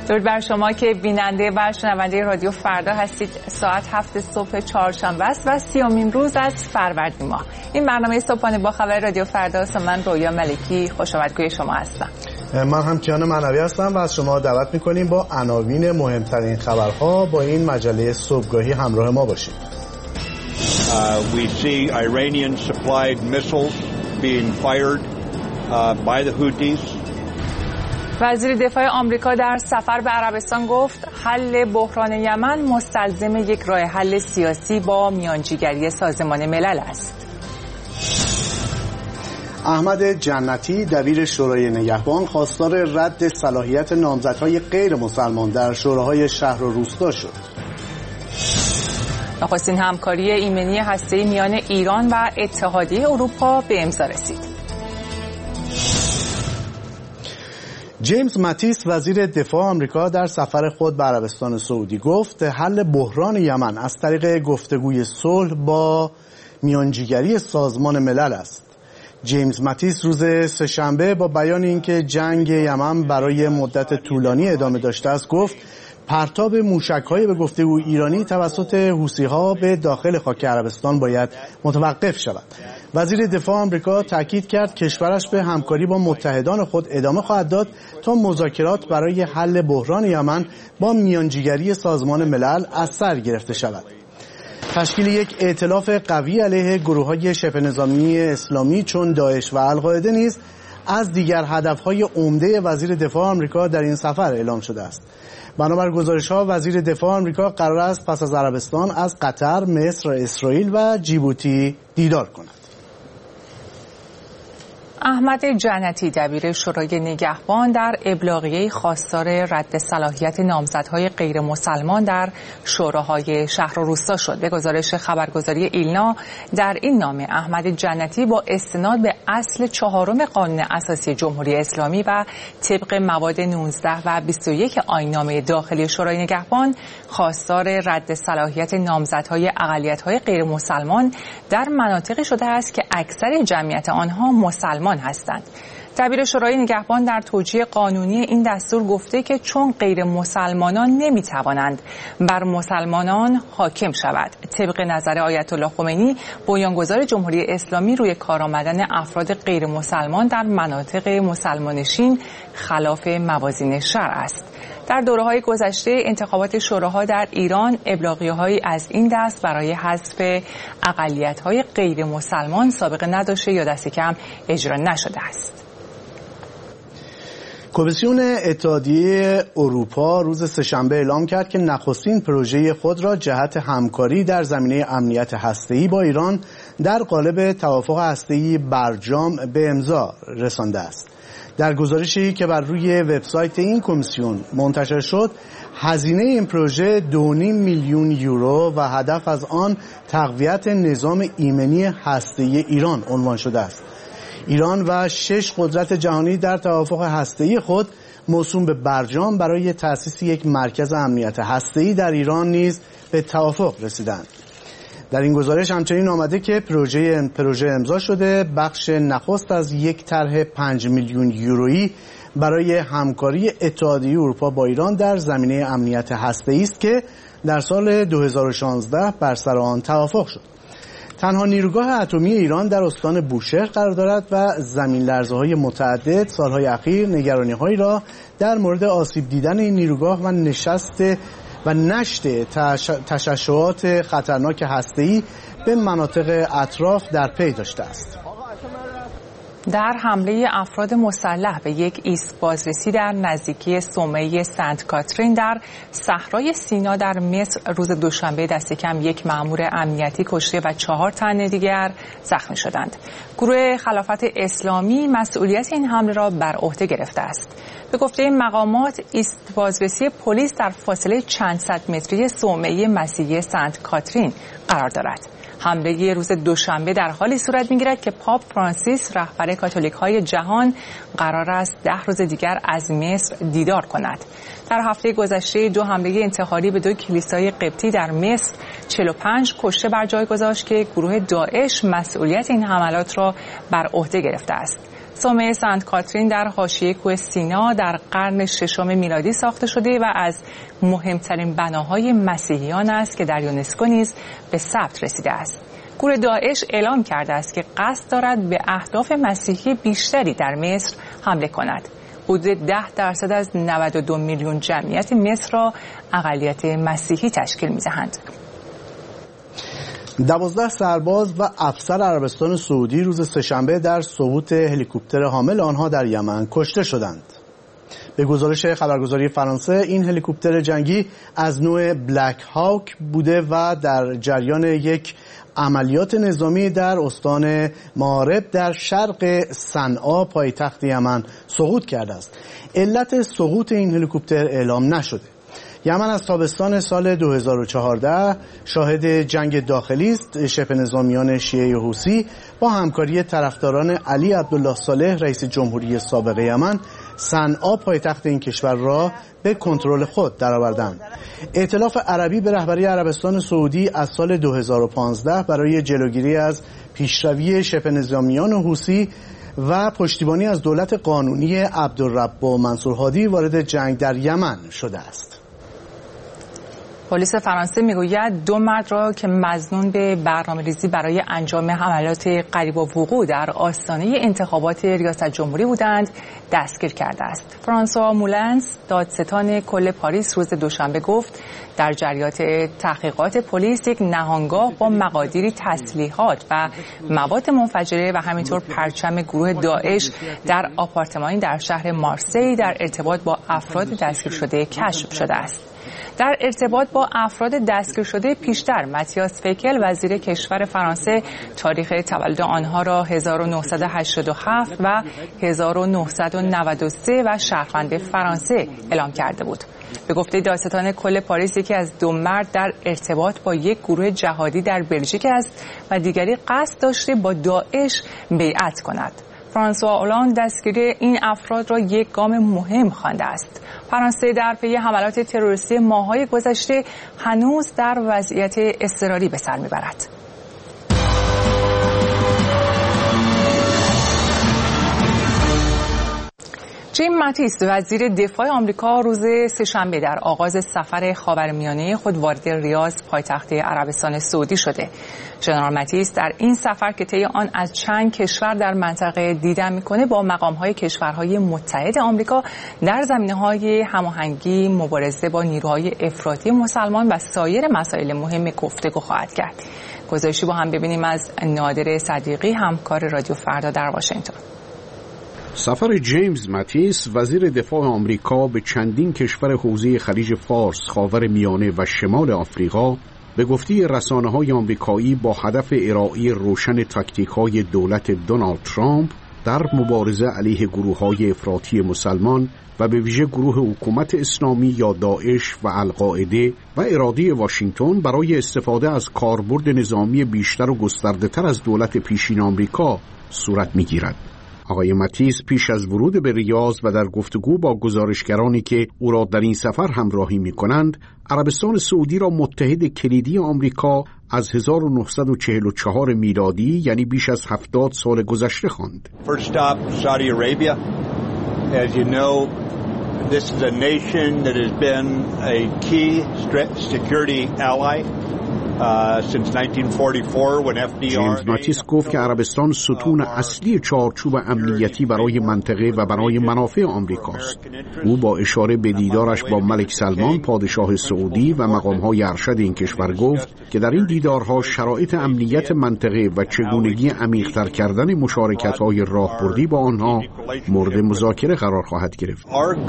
درود بر شما که بیننده و شنونده رادیو فردا هستید. ساعت 7 صبح چهارشنبه است و 30مین روز از فروردین ماه. این برنامه صبحانه با خبر رادیو فردا است. من رویا ملکی خوش‌آمدگوی شما هستم. من هم کیان معنوی هستم و از شما دعوت می‌کنیم با عناوین مهمترین خبرها با این مجله صبحگاهی همراه ما باشید. We see Iranian supplied missiles being fired by the Houthis. وزیر دفاع آمریکا در سفر به عربستان گفت حل بحران یمن مستلزم یک راه حل سیاسی با میانجیگری سازمان ملل است. احمد جنتی دبیر شورای نگهبان خواستار رد صلاحیت نامزدهای غیر مسلمان در شوراهای شهر و روستا شد. نخستین همکاری ایمنی هسته‌ای میان ایران و اتحادیه اروپا به امضا رسید. جیمز ماتیس وزیر دفاع آمریکا در سفر خود به عربستان سعودی گفت حل بحران یمن از طریق گفتگوی صلح با میانجیگری سازمان ملل است. جیمز ماتیس روز سه‌شنبه با بیان اینکه جنگ یمن برای مدت طولانی ادامه داشته است گفت پرتاب موشک‌های به گفته ایرانی توسط حوثی‌ها به داخل خاک عربستان باید متوقف شود. وزیر دفاع آمریکا تاکید کرد کشورش به همکاری با متحدان خود ادامه خواهد داد تا مذاکرات برای حل بحران یمن با میانجیگری سازمان ملل از سر گرفته شود. تشکیل یک ائتلاف قوی علیه گروه‌های شبه نظامی اسلامی چون داعش و القاعده نیز از دیگر هدف‌های عمده وزیر دفاع آمریکا در این سفر اعلام شده است. بنابر گزارش‌ها وزیر دفاع آمریکا قرار است پس از عربستان از قطر، مصر، اسرائیل و جیبوتی دیدار کند. احمد جنتی دبیر شورای نگهبان در ابلاغیه خواستار رد صلاحیت نامزدهای غیر مسلمان در شوراهای شهر و روستا شد. به گزارش خبرگزاری ایلنا در این نامه احمد جنتی با استناد به اصل 4 قانون اساسی جمهوری اسلامی و طبق مواد 19 و 21 آیین‌نامه داخلی شورای نگهبان خواستار رد صلاحیت نامزدهای اقلیت‌های غیر مسلمان در مناطقی شده است که اکثر جمعیت آنها مسلمان هستند. دبیر شورای نگهبان در توجیه قانونی این دستور گفته که چون غیر مسلمانان نمیتوانند بر مسلمانان حاکم شود. طبق نظر آیت الله خمینی بنیانگذار جمهوری اسلامی روی کار آمدن افراد غیر مسلمان در مناطق مسلمانشین خلاف موازین شرع است. در دوره‌های گذشته انتخابات شوراها در ایران ابلاغیه‌هایی از این دست برای حذف اقلیت‌های غیر مسلمان سابقه نداشته یا دست کم اجرا نشده است. کمیسیون اتحادیه اروپا روز سه‌شنبه اعلام کرد که نخستین پروژه خود را جهت همکاری در زمینه امنیت هسته‌ای با ایران در قالب توافق هسته‌ای برجام به امضا رسانده است. در گزارشی که بر روی وبسایت این کمیسیون منتشر شد، هزینه این پروژه 2.5 میلیون یورو و هدف از آن تقویت نظام ایمنی هسته‌ای ایران عنوان شده است. ایران و 6 قدرت جهانی در توافق هسته‌ای خود موسوم به برجام برای تأسیس یک مرکز امنیت هسته‌ای در ایران نیز به توافق رسیدند. در این گزارش همچنین آمده که پروژه امضا شده بخش نخست از یک طرح 5 میلیون یورویی برای همکاری اتحادیه اروپا با ایران در زمینه امنیت هسته‌ای است که در سال 2016 بر سر آن توافق شد. تنها نیروگاه اتمی ایران در استان بوشهر قرار دارد و زمین لرزه‌های متعدد سالهای اخیر نگرانی‌هایی را در مورد آسیب دیدن این نیروگاه و نشت تشعشعات خطرناک هسته‌ای به مناطق اطراف در پی داشته است. در حمله افراد مسلح به یک ایست بازرسی در نزدیکی صومعه سنت کاترین در صحرای سینا در مصر روز دوشنبه دست کم یک مأمور امنیتی کشته و 4 تن دیگر زخمی شدند. گروه خلافت اسلامی مسئولیت این حمله را بر عهده گرفته است. به گفته مقامات ایست بازرسی پلیس در فاصله چند صد متری صومعه مسیحی سنت کاترین قرار دارد. حمله روز دوشنبه در حالی صورت می‌گیرد که پاپ فرانسیس رهبر کاتولیک‌های جهان قرار است 10 روز دیگر از مصر دیدار کند. در هفته گذشته 2 حمله انتحاری به 2 کلیسای قبطی در مصر 45 کشته بر جای گذاشت که گروه داعش مسئولیت این حملات را بر عهده گرفته است. صومعه سنت کاترین در حاشیه کوه سینا در قرن ششم میلادی ساخته شده و از مهمترین بناهای مسیحیان است که در یونسکو نیز به ثبت رسیده است. گروه داعش اعلام کرده است که قصد دارد به اهداف مسیحی بیشتری در مصر حمله کند. حدود 10% از 92 میلیون جمعیت مصر را اقلیت مسیحی تشکیل می‌دهند. 12 سرباز و افسر عربستان سعودی روز سه‌شنبه در سقوط هلیکوپتر حامل آنها در یمن کشته شدند. به گزارش خبرگزاری فرانسه این هلیکوپتر جنگی از نوع بلک هاک بوده و در جریان یک عملیات نظامی در استان مارب در شرق صنعا پایتخت یمن سقوط کرده است. علت سقوط این هلیکوپتر اعلام نشده. یمن از تابستان سال 2014 شاهد جنگ داخلی است. شبه نظامیان شیعه حوثی با همکاری طرفداران علی عبدالله صالح رئیس جمهوری سابق یمن صنعا پایتخت این کشور را به کنترل خود درآوردند. ائتلاف عربی به رهبری عربستان سعودی از سال 2015 برای جلوگیری از پیشروی شبه نظامیان حوثی و پشتیبانی از دولت قانونی عبدالرب و منصور هادی وارد جنگ در یمن شده است. پلیس فرانسه میگوید 2 مرد را که مظنون به برنامه‌ریزی برای انجام حملات قریب الوقوع در آستانه انتخابات ریاست جمهوری بودند دستگیر کرده است. فرانسوا مولنز دادستان کل پاریس روز دوشنبه گفت در جریان تحقیقات پلیس یک نهانگاه با مقادیری تسلیحات و مواد منفجره و همینطور پرچم گروه داعش در آپارتمانی در شهر مارسی در ارتباط با افراد دستگیر شده کشف شده است. در ارتباط با افراد دستگیر شده پیشتر متیاس فیکل وزیر کشور فرانسه تاریخ تولد آنها را 1987 و 1993 و شهروند فرانسه اعلام کرده بود. به گفته دادستان کل پاریس یکی از 2 مرد در ارتباط با یک گروه جهادی در بلژیک است و دیگری قصد داشته با داعش بیعت کند. فرانسوا اولاند دستگیری این افراد را یک گام مهم خوانده است. فرانسه در پی حملات تروریستی ماه‌های گذشته هنوز در وضعیت اضطراری به سر میبرد. جیم ماتیس وزیر دفاع آمریکا روز سه‌شنبه در آغاز سفر خاورمیانه خود وارد ریاض پایتخت عربستان سعودی شده. ژنرال ماتیس در این سفر که طی آن از چند کشور در منطقه دیدن میکنه با مقام‌های کشورهای متحد آمریکا در زمینه‌های هماهنگی مبارزه با نیروهای افراطی مسلمان و سایر مسائل مهم گفتگو خواهد کرد. گزارشی با هم ببینیم از نادر صدیقی همکار رادیو فردا در واشنگتن. سفر جیمز ماتیس وزیر دفاع آمریکا به چندین کشور حوزه خلیج فارس، خاورمیانه و شمال آفریقا به گفته رسانه‌های آمریکایی با هدف ارائه روشن تاکتیک‌های دولت دونالد ترامپ در مبارزه علیه گروه‌های افراطی مسلمان و به ویژه گروه حکومت اسلامی یا داعش و القاعده و اراده واشنگتن برای استفاده از کاربرد نظامی بیشتر و گسترده‌تر از دولت پیشین آمریکا صورت می‌گیرد. آقای ماتیس پیش از ورود به ریاض و در گفتگو با گزارشگرانی که او را در این سفر همراهی می‌کنند، عربستان سعودی را متحد کلیدی آمریکا از 1944 میلادی یعنی بیش از 70 سال گذشته خواند. First stop, Saudi Arabia. As you know, this is a nation that has been a key security ally. جیمز ماتیس گفت که عربستان ستون اصلی چارچوب امنیتی برای منطقه و برای منافع آمریکاست. او با اشاره به دیدارش با ملک سلمان پادشاه سعودی و مقام‌های ارشد این کشور گفت که در این دیدارها شرایط امنیت منطقه و چگونگی عمیق‌تر کردن مشارکت‌های راهبردی با آنها مورد مذاکره قرار خواهد گرفت.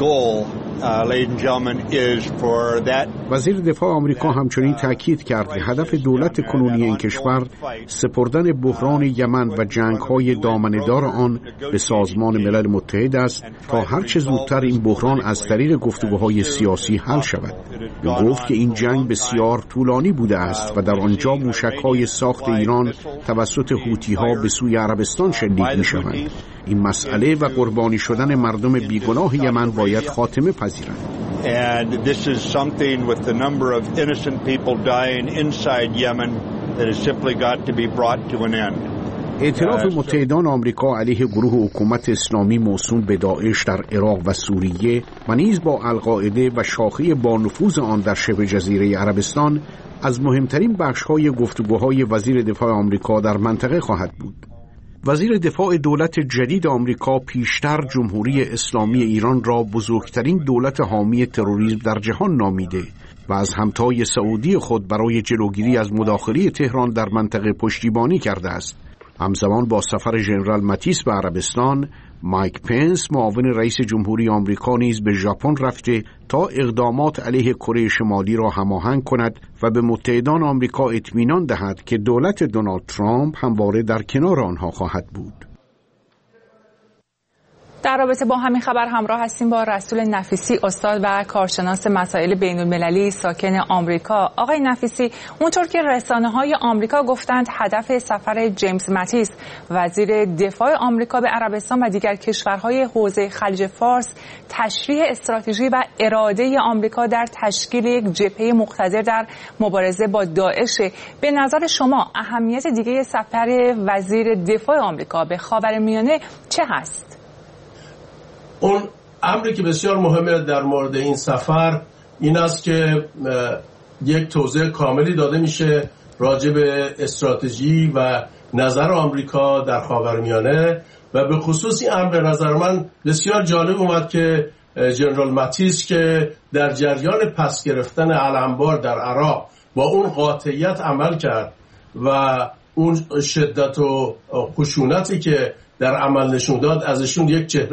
وزیر دفاع آمریکا همچنین تاکید کرد که هدف دولت کنونی این کشور سپردن بحران یمن و جنگ‌های دامنه‌دار آن به سازمان ملل متحد است تا هر چه زودتر این بحران از طریق گفتگوهای سیاسی حل شود. او گفت که این جنگ بسیار طولانی بوده است و در آنجا موشک‌های ساخت ایران توسط حوثی‌ها به سوی عربستان شلیک می‌شوند. این مسئله و قربانی شدن مردم بیگناه یمن باید خاتمه پذیرد. And this is something with the number of innocent people dying inside Yemen that has simply got to be brought to an end. ائتلاف متحدان آمریکا علیه گروه حکومت اسلامی موسوم به داعش در عراق و سوریه و نیز با القاعده و شاخه با نفوذ آن در شبه جزیره عربستان از مهمترین بخش‌های گفتگوهای وزیر دفاع آمریکا در منطقه خواهد بود. وزیر دفاع دولت جدید آمریکا پیشتر جمهوری اسلامی ایران را بزرگترین دولت حامی تروریسم در جهان نامیده و از همتای سعودی خود برای جلوگیری از مداخله تهران در منطقه پشتیبانی کرده است. همزمان با سفر ژنرال ماتیس به عربستان، مایک پنس معاون رئیس جمهوری آمریکا نیز به ژاپن رفته تا اقدامات علیه کره شمالی را هماهنگ کند و به متحدان آمریکا اطمینان دهد که دولت دونالد ترامپ همواره در کنار آنها خواهد بود. در رابطه با همین خبر همراه هستیم با رسول نفیسی، استاد و کارشناس مسائل بین‌المللی ساکن آمریکا. آقای نفیسی، اونطور که رسانه‌های آمریکا گفتند هدف سفر جیمز ماتیس وزیر دفاع آمریکا به عربستان و دیگر کشورهای حوزه خلیج فارس تشریح استراتژی و اراده آمریکا در تشکیل یک جبهه مقتدر در مبارزه با داعش. به نظر شما اهمیت دیگه سفر وزیر دفاع آمریکا به خاورمیانه چه هست؟ اون امری که بسیار مهمه در مورد این سفر این است که یک توضیح کاملی داده میشه راجع به استراتژی و نظر آمریکا در خاورمیانه و به خصوص این امر به نظر من بسیار جالب اومد که ژنرال ماتیس که در جریان پس گرفتن الانبار در عراق با اون قاطعیت عمل کرد و اون شدت و خشونتی که در عمل نشون داد ازشون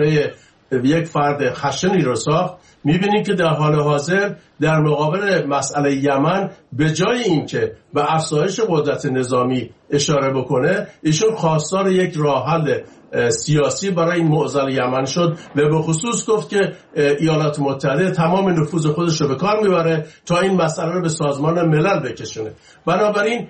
یک فرد خشنی رو ساخت. میبینیم که در حال حاضر در مقابل مسئله یمن به جای اینکه به افزایش قدرت نظامی اشاره بکنه، ایشون خواستار یک راه حل سیاسی برای این معضل یمن شد و به خصوص گفت که ایالات متحده تمام نفوذ خودش رو به کار میبره تا این مسئله رو به سازمان ملل بکشونه. بنابراین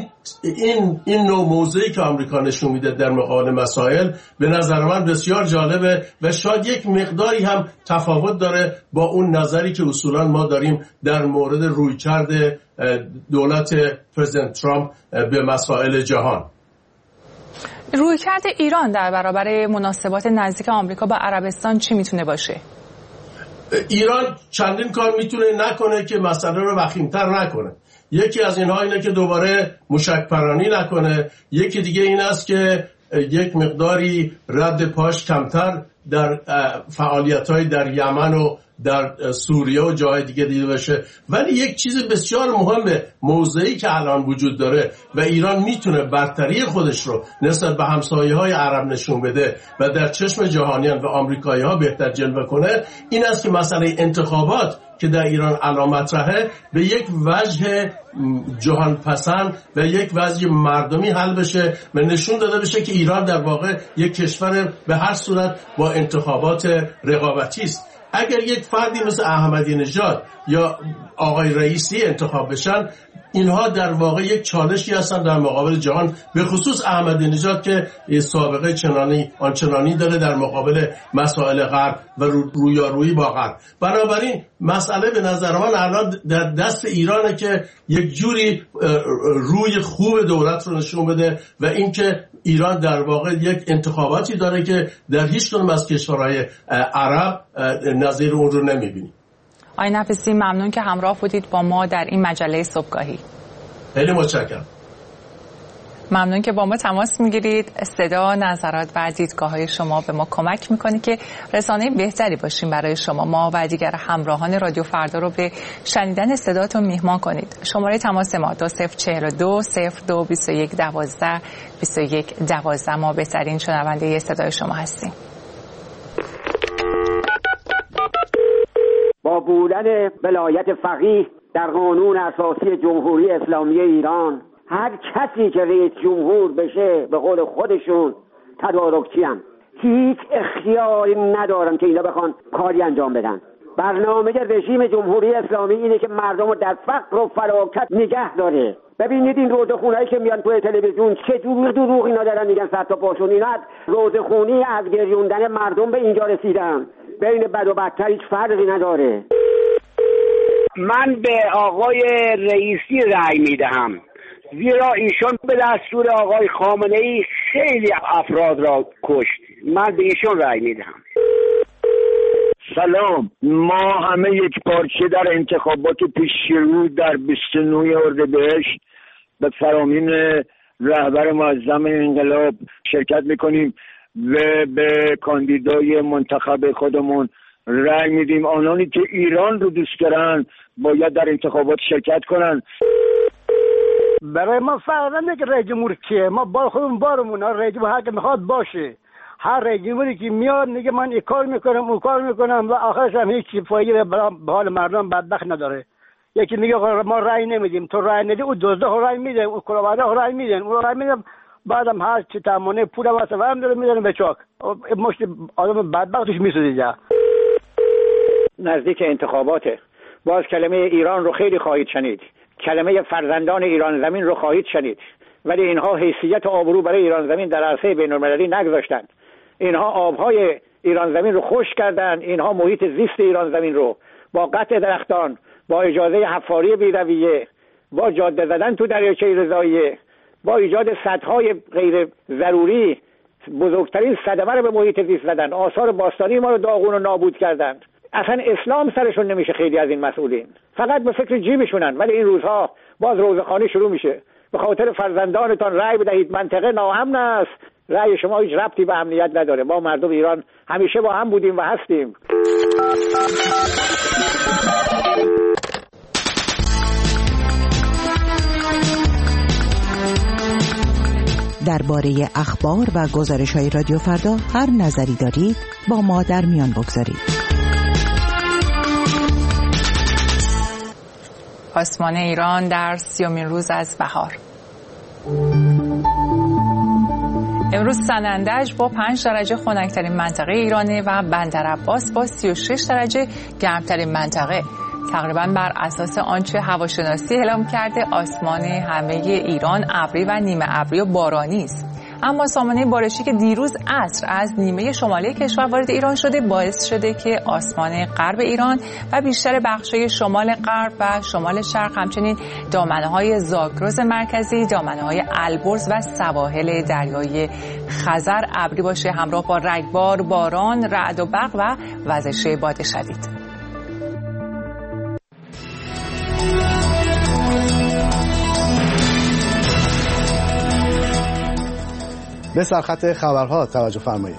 این نوع موضعی که آمریکا نشون میده در مقابل مسائل به نظر من بسیار جالبه و شاید یک مقداری هم تفاوت داره با اون نظری که اصولا ما داریم در مورد رویکرد دولت پرزیدنت ترامپ به مسائل جهان. رویکرد ایران در برابر مناسبات نزدیک آمریکا با عربستان چی میتونه باشه؟ ایران چندین کار میتونه نکنه که مسئله رو وخیم‌تر نکنه. یکی از اینها اینه که دوباره موشک‌پرانی نکنه. یکی دیگه این است که یک مقداری رد پاش کمتر در فعالیت‌های در یمن و در سوریه و جای دیگه دیده بشه. ولی یک چیز بسیار مهمه، موضعی که الان وجود داره و ایران میتونه برتری خودش رو نسبت به همسایه‌های عرب نشون بده و در چشم جهانیان و آمریکایی‌ها بهتر جلوه کنه، این است که مسئله انتخابات که در ایران الان مطرحه به یک وجه جهان پسند و یک وجه مردمی حل بشه و نشون داده بشه که ایران در واقع یک کشور به هر صورت با انتخابات رقابتی است. اگر یک فردی مثل احمدی نژاد یا آقای رئیسی انتخاب بشن، اینها در واقع یک چالشی هستن در مقابل جهان، به خصوص احمدی نژاد که سابقه آنچنانی داره در مقابل مسائل غرب و رویارویی با غرب. بنابراین مسئله به نظر من الان در دست ایرانه که یک جوری روی خوب دولت رو نشون بده و اینکه ایران در واقع یک انتخاباتی داره که در هیچ کدوم از کشورهای عرب نظیر اون رو نمی‌بینیم. آقای نفیسی، ممنون که همراه بودید با ما در این مجله صبحگاهی. خیلی متشکرم. ممنون که با ما تماس میگیرید. صدا، نظرات و دیدگاه‌های شما به ما کمک میکنه که رسانه بهتری باشیم برای شما. ما و دیگر همراهان رادیو فردا رو به شنیدن صداتون میهمان کنید. شماره تماس ما 2042 02 21 12 21 12. ما بهترین شنونده صدای شما هستیم. با بودن ولایت فقیه در قانون اساسی جمهوری اسلامی ایران، هر کسی که رئیس جمهور بشه به قول خودشون تدارکچی هستن، هیچ اختیاری ندارن که اینا بخوان کاری انجام بدن. برنامه رژیم جمهوری اسلامی اینه که مردم رو در فقر و فلاکت نگه داره. ببینید این روزخونهایی که میان توی تلویزیون چه جور دروغ اینا دارن میگن، صد تا پاشون اینا از روزخونی، از گریوندن مردم به اینجا رسیدن. بین بد و بدتر هیچ فرقی نداره. من به آقای رئیسی رأی میدهم، زیرا ایشان به دستور آقای خامنه‌ای خیلی افراد را کشت. من به ایشان رأی میدم. سلام، ما همه یک پارچه در انتخابات پیشرو در 29 اردیبهشت به فرامین رهبر معظم انقلاب شرکت میکنیم و به کاندیدای منتخب خودمون رأی میدیم. آنانی که ایران رو دوست دارن باید در انتخابات شرکت کنن. برای ما فرق نمیکنه که رئیس جمهور کیه، ما بار خودمون بارمون، رئیس جمهور هر که میخواد باشه. هر رئیس جمهوری که میاد میگه من این کار میکنم اون کار میکنم و آخرش هم هیچ فایده به حال مردم بدبخت نداره. یکی میگه ما رأی نمیدیم، تو رأی ندی، اون دزده رأی میده، اون کلاهبرده رأی میدن، اون رأی میدن، بعدم هر چی تمونه پول واسه هم داره میذارن به چاک. مشت آدم بدبختش میسوزه. نزدیک انتخاباته. باز کلمه ایران رو خیلی خواهید شنید، کلمه فرزندان ایران زمین رو خواهید شنید، ولی اینها حیثیت و آبرو برای ایران زمین در عرصه بین‌المللی نگذاشتند. اینها آبهای ایران زمین رو خشک کردند. اینها محیط زیست ایران زمین رو با قطع درختان، با اجازه حفاری بی‌رویه، با جاده زدن تو دریاچه رضاییه، با ایجاد سدهای غیر ضروری بزرگترین صدمه رو به محیط زیست زدن. آثار باستانی ما رو داغون و نابود کردند. اصلا اسلام سرشون نمیشه. خیلی از این مسئولین فقط به فکر جیبشونن. ولی این روزها باز روزخوانی شروع میشه. به خاطر فرزندانتان رأی بدهید، منطقه ناامن است. رأی شما هیچ ربطی به امنیت نداره. ما مردم ایران همیشه با هم بودیم و هستیم. درباره اخبار و گزارش‌های رادیو فردا هر نظری دارید با ما در میان بگذارید. آسمان ایران در 30مین روز از بهار. امروز سنندج با 5 درجه خنک‌ترین منطقه ایرانه و بندرعباس با 36 درجه گرمترین منطقه. تقریباً بر اساس آنچه هواشناسی اعلام کرده آسمان همه ایران ابری و نیمه ابری و بارانی است. اما سامانه بارشی که دیروز عصر از نیمه شمالی کشور وارد ایران شده باعث شده که آسمان غرب ایران و بیشتر بخش‌های شمال غرب و شمال شرق، همچنین دامنه‌های زاگرس مرکزی، دامنه‌های البرز و سواحل دریای خزر ابری باشه، همراه با رگبار، باران، رعد و برق و وزش باد شدید. به سرخط خبرها توجه فرمایید.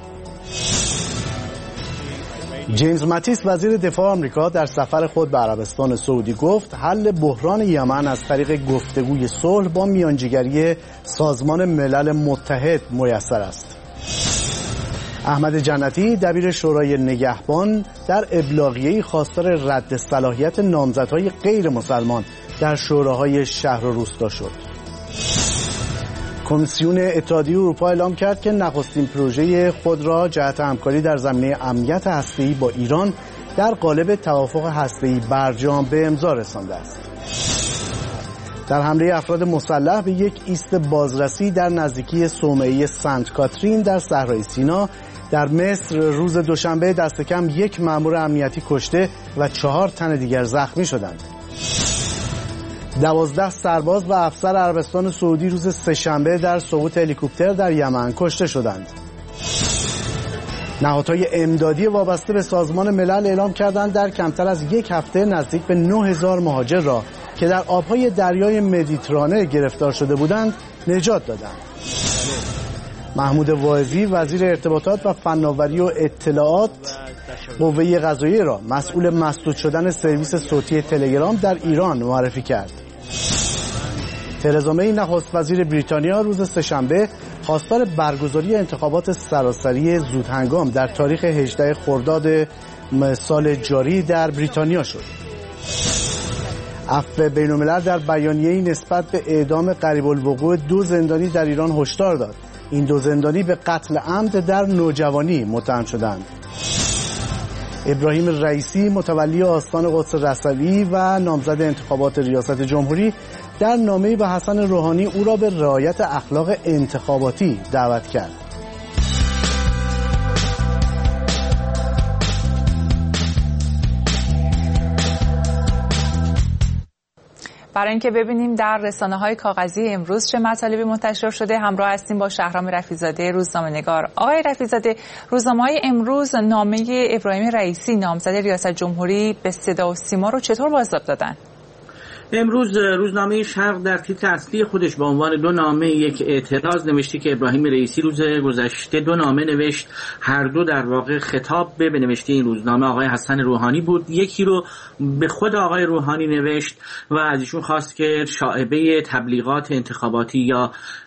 جیمز ماتیس وزیر دفاع آمریکا در سفر خود به عربستان سعودی گفت حل بحران یمن از طریق گفتگوی صلح با میانجیگری سازمان ملل متحد میسر است. احمد جنتی دبیر شورای نگهبان در ابلاغیه‌ای خواستار رد صلاحیت نامزدهای غیر مسلمان در شوراهای شهر و روستا شد. کمیسیون اتحادیه اروپا اعلام کرد که نخستین پروژه خود را جهت همکاری در زمینه امنیت هسته‌ای با ایران در قالب توافق هسته‌ای برجام به امضا رسانده است. در حمله افراد مسلح به یک ایست بازرسی در نزدیکی صومعه سنت کاترین در صحرای سینا در مصر روز دوشنبه دست کم 1 مأمور امنیتی کشته و 4 تن دیگر زخمی شدند. 12 سرباز و افسر عربستان سعودی روز سه‌شنبه در سقوط هلیکوپتر در یمن کشته شدند. نهادهای امدادی وابسته به سازمان ملل اعلام کردند در کمتر از 1 هفته نزدیک به 9000 مهاجر را که در آبهای دریای مدیترانه گرفتار شده بودند نجات دادند. محمود واعظی وزیر ارتباطات و فناوری و اطلاعات قوه قضاییه را مسئول مسدود شدن سرویس صوتی تلگرام در ایران معرفی کرد. ترزا می نخست وزیر بریتانیا روز سه‌شنبه خواستار برگزاری انتخابات سراسری زودهنگام در تاریخ 18 خرداد سال جاری در بریتانیا شد. عفو بین‌الملل در بیانیه‌ای نسبت به اعدام قریب الوقوع 2 زندانی در ایران هشدار داد. این 2 زندانی به قتل عمد در نوجوانی متهم شدند. ابراهیم رئیسی متولی آستان قدس رضوی و نامزد انتخابات ریاست جمهوری در نامه‌ای به حسن روحانی او را به رعایت اخلاق انتخاباتی دعوت کرد. برای اینکه ببینیم در رسانه‌های کاغذی امروز چه مطالبی منتشر شده همراه هستیم با شهرام رفیع‌زاده روزنامه‌نگار. آقای رفیع‌زاده، روزنامه‌های امروز نامه ابراهیم رئیسی نامزد ریاست جمهوری به صدا و سیما رو چطور بازداشت دادن؟ امروز روزنامه شرق در تیتر اصلی خودش با عنوان 2 نامه یک اعتراض نوشته که ابراهیم رئیسی روز گذشته 2 نامه نوشت، هر دو در واقع خطاب به نوشته این روزنامه آقای حسن روحانی بود. یکی رو به خود آقای روحانی نوشت و از ایشون خواست که شائبه تبلیغات انتخاباتی یا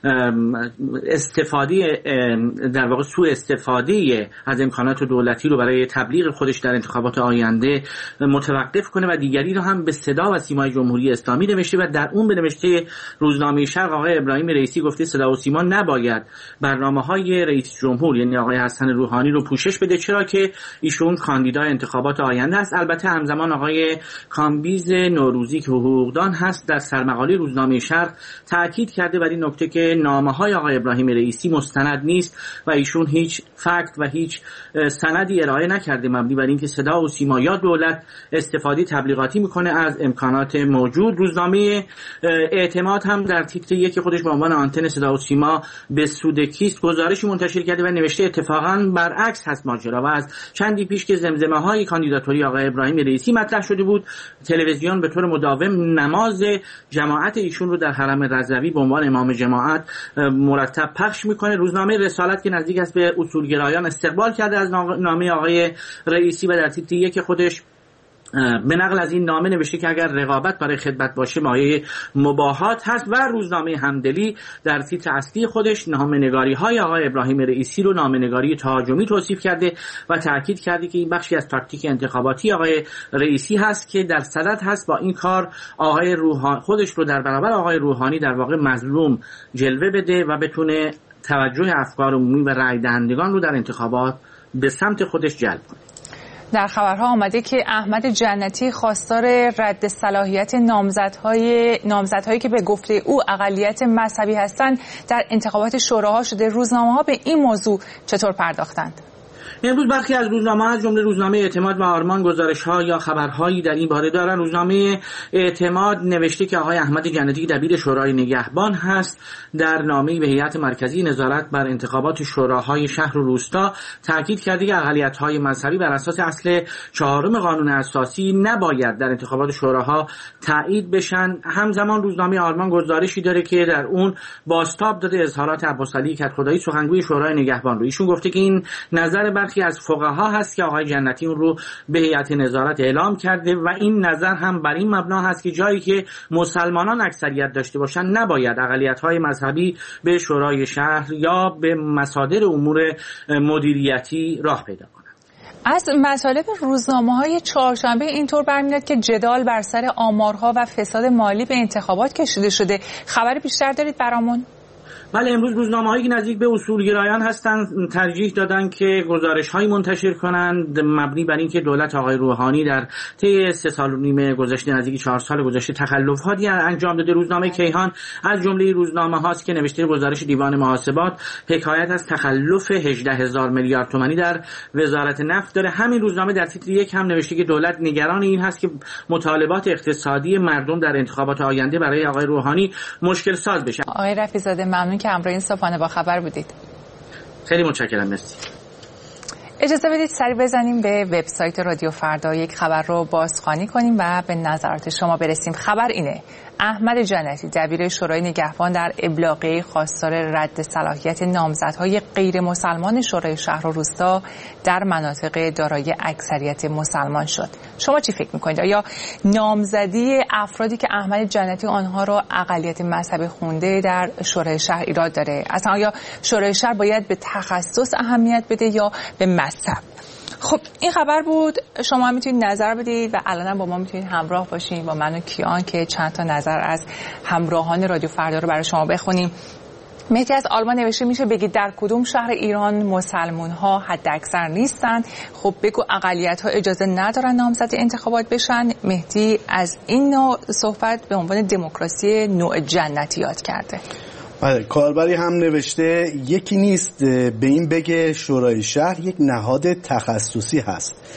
استفاده در واقع سوء استفاده از امکانات دولتی رو برای تبلیغ خودش در انتخابات آینده متوقف کنه و دیگری رو هم به صدا و سیمای جمهوری اسلامی نوشته و در اون به نوشته روزنامه شرق آقای ابراهیم رئیسی گفته صدا و سیما نباید برنامه‌های رئیس جمهور یعنی آقای حسن روحانی رو پوشش بده، چرا که ایشون کاندیدای انتخابات آینده است. البته همزمان آقای کامبیز نوروزی که حقوقدان هست در سرمقاله روزنامه شرق تاکید کرده بر این نکته که نامه‌های آقای ابراهیم رئیسی مستند نیست و ایشون هیچ فکت و هیچ سندی ارائه نکرده مبنی بر اینکه صدا و سیما یا دولت استفاده تبلیغاتی میکنه از امکانات موجود. روزنامه اعتماد هم در تیتر یکی خودش با عنوان آنتن صدا و سیما به سود کیست گزارشی منتشر کرده و نوشته اتفاقا برعکس هست ماجرا و از چندی پیش که زمزمه‌های کاندیداتوری آقای ابراهیم رئیسی مطرح شده بود، تلویزیون به طور مداوم نماز جماعت ایشون رو در حرم رضوی به عنوان امام جماعت مرتب پخش میکنه. روزنامه رسالت که نزدیک است به اصولگرایان استقبال کرده از نامه آقای رئیسی و در تیتر یک خودش به نقل از این نامه نوشته که اگر رقابت برای خدمت باشه مایه مباهات هست و روزنامه همدلی در تیتر اصلی خودش نامه‌نگاری های آقای ابراهیم رئیسی رو نامه‌نگاری تهاجمی توصیف کرده و تاکید کرده که این بخشی از تاکتیک انتخاباتی آقای رئیسی هست که در صدد هست با این کار آقای روحانی خودش رو در برابر آقای روحانی در واقع مظلوم جلوه بده و بتونه توجه افکار عمومی و رای دهندگان رو در انتخابات به سمت خودش جلب کنه. در خبرها آمده که احمد جنتی خواستار رد صلاحیت نامزدهایی که به گفته او اقلیت مذهبی هستند در انتخابات شوراها شده. روزنامه‌ها به این موضوع چطور پرداختند؟ امروز برخی از روزنامه‌ها از جمله روزنامه اعتماد و آرمان گزارش‌ها یا خبرهایی در این باره دارن. روزنامه اعتماد نوشته که آقای احمد جنتی دبیر شورای نگهبان هست در نامه‌ای به هیئت مرکزی نظارت بر انتخابات شوراهای شهر و روستا تاکید کرده که اقلیت‌های مذهبی بر اساس اصل 4 قانون اساسی نباید در انتخابات شوراها تایید بشن. همزمان روزنامه آرمان گزارشی داره که در اون بازتاب داده اظهارات عباسعلی کدخدایی سخنگوی شورای نگهبان رو. ایشون گفته که این نظر برخی از فقها هست که آقای جنتی اون رو به هیئت نظارت اعلام کرده و این نظر هم بر این مبنا هست که جایی که مسلمانان اکثریت داشته باشن نباید اقلیت‌های مذهبی به شورای شهر یا به مصادر امور مدیریتی راه پیدا کنند. از مطالب روزنامه‌های چهارشنبه اینطور برمیاد که جدال بر سر آمارها و فساد مالی به انتخابات کشیده شده. خبر بیشتر دارید برامون؟ بله، امروز روزنامه‌هایی که نزدیک به اصولگرایان هستند ترجیح دادن که گزارش‌هایی منتشر کنند مبنی بر اینکه دولت آقای روحانی در طی 3 سال و نیم گذشته نزدیک 4 سال گذشته تخلفاتی انجام داده. روزنامه کیهان از جمله روزنامه‌هاست که نوشته گزارش دیوان محاسبات حکایت از تخلف 18,000 میلیارد تومانی در وزارت نفت داره. همین روزنامه در تیتر 1 هم نوشته که دولت نگران این هست که مطالبات اقتصادی مردم در انتخابات آینده برای آقای روحانی مشکل ساز بشه. آقای رفیع‌زاده ممنون که همراه این صبحانه با خبر بودید. خیلی متشکرم. مرسی. اجازه بدید سری بزنیم به وبسایت رادیو فردا، یک خبر رو بازخوانی کنیم و به نظرات شما برسیم. خبر اینه: احمد جنتی دبیر شورای نگهبان در ابلاغیه خواستار رد صلاحیت نامزدهای غیر مسلمان شورای شهر و روستا در مناطق دارای اکثریت مسلمان شد. شما چی فکر میکنید؟ آیا نامزدی افرادی که احمد جنتی آنها را اقلیت مذهبی خونده در شورای شهر ایراد داره؟ اصلا آیا شورای شهر باید به تخصص اهمیت بده یا به مذهب؟ خب این خبر بود. شما میتونید نظر بدید و الان با ما میتونید همراه باشین با من و کیان که چند تا نظر از همراهان رادیو فردا رو برای شما بخونیم. مهدی از آلمان نوشته میشه بگید در کدوم شهر ایران مسلمان ها حد اکثر نیستن؟ خب بگو اقلیت ها اجازه ندارن نامزد انتخابات بشن. مهدی از این نوع صحبت به عنوان دموکراسی نوع جنتی یاد کرده. بله، کاربری هم نوشته یکی نیست به این بگه شورای شهر یک نهاد تخصصی هست.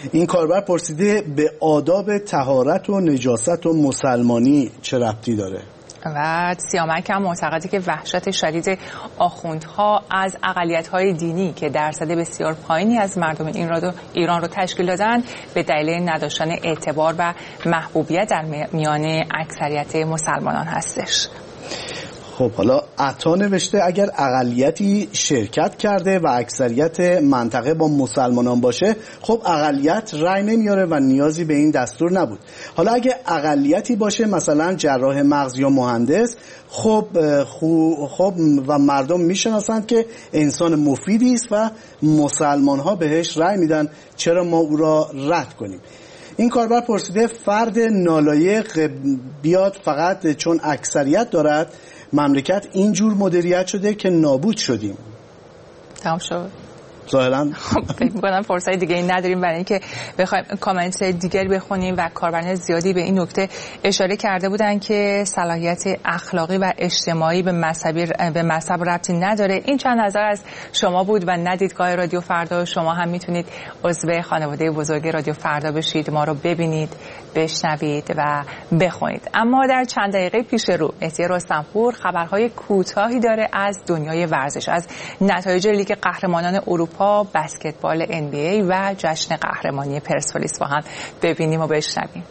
این کاربر پرسیده به آداب طهارت و نجاست و مسلمانی چه ربطی داره؟ و سیامک هم معتقده که وحشت شدید آخوندها از اقلیت‌های دینی که درصد بسیار پایینی از مردم ایران رو تشکیل دادن به دلیل نداشتن اعتبار و محبوبیت در میان اکثریت مسلمانان هستش. خب حالا عطا نوشته اگر اقلیتی شرکت کرده و اکثریت منطقه با مسلمانان باشه، خب اقلیت رأی نمیاره و نیازی به این دستور نبود. حالا اگه اقلیتی باشه مثلا جراح مغز یا مهندس، خب و مردم میشناسند که انسان مفیدی است و مسلمان ها بهش رأی میدن، چرا ما او را رد کنیم؟ این کاربر پرسیده فرد نالایق بیاد فقط چون اکثریت دارد مملکت اینجور مدیریت شده که نابود شدیم. تمام شد. ظاهراً فکر می‌کنم فرصت دیگه این نداریم برای اینکه بخوایم کامنت دیگری بخونیم و کاربران زیادی به این نکته اشاره کرده بودن که صلاحیت اخلاقی و اجتماعی به مذهب ربطی نداره. این چند نظر از شما بود و نه دیدگاه رادیو فردا. شما هم میتونید عضو خانواده بزرگ رادیو فردا بشید، ما رو ببینید، بشنوید و بخونید. اما در چند دقیقه پیش رو مهدی رستمپور خبرهای کوتاهی داره از دنیای ورزش، از نتایج لیگ قهرمانان اروپا، بسکتبال NBA و جشن قهرمانی پرسپولیس با هم ببینیم و بشنویم.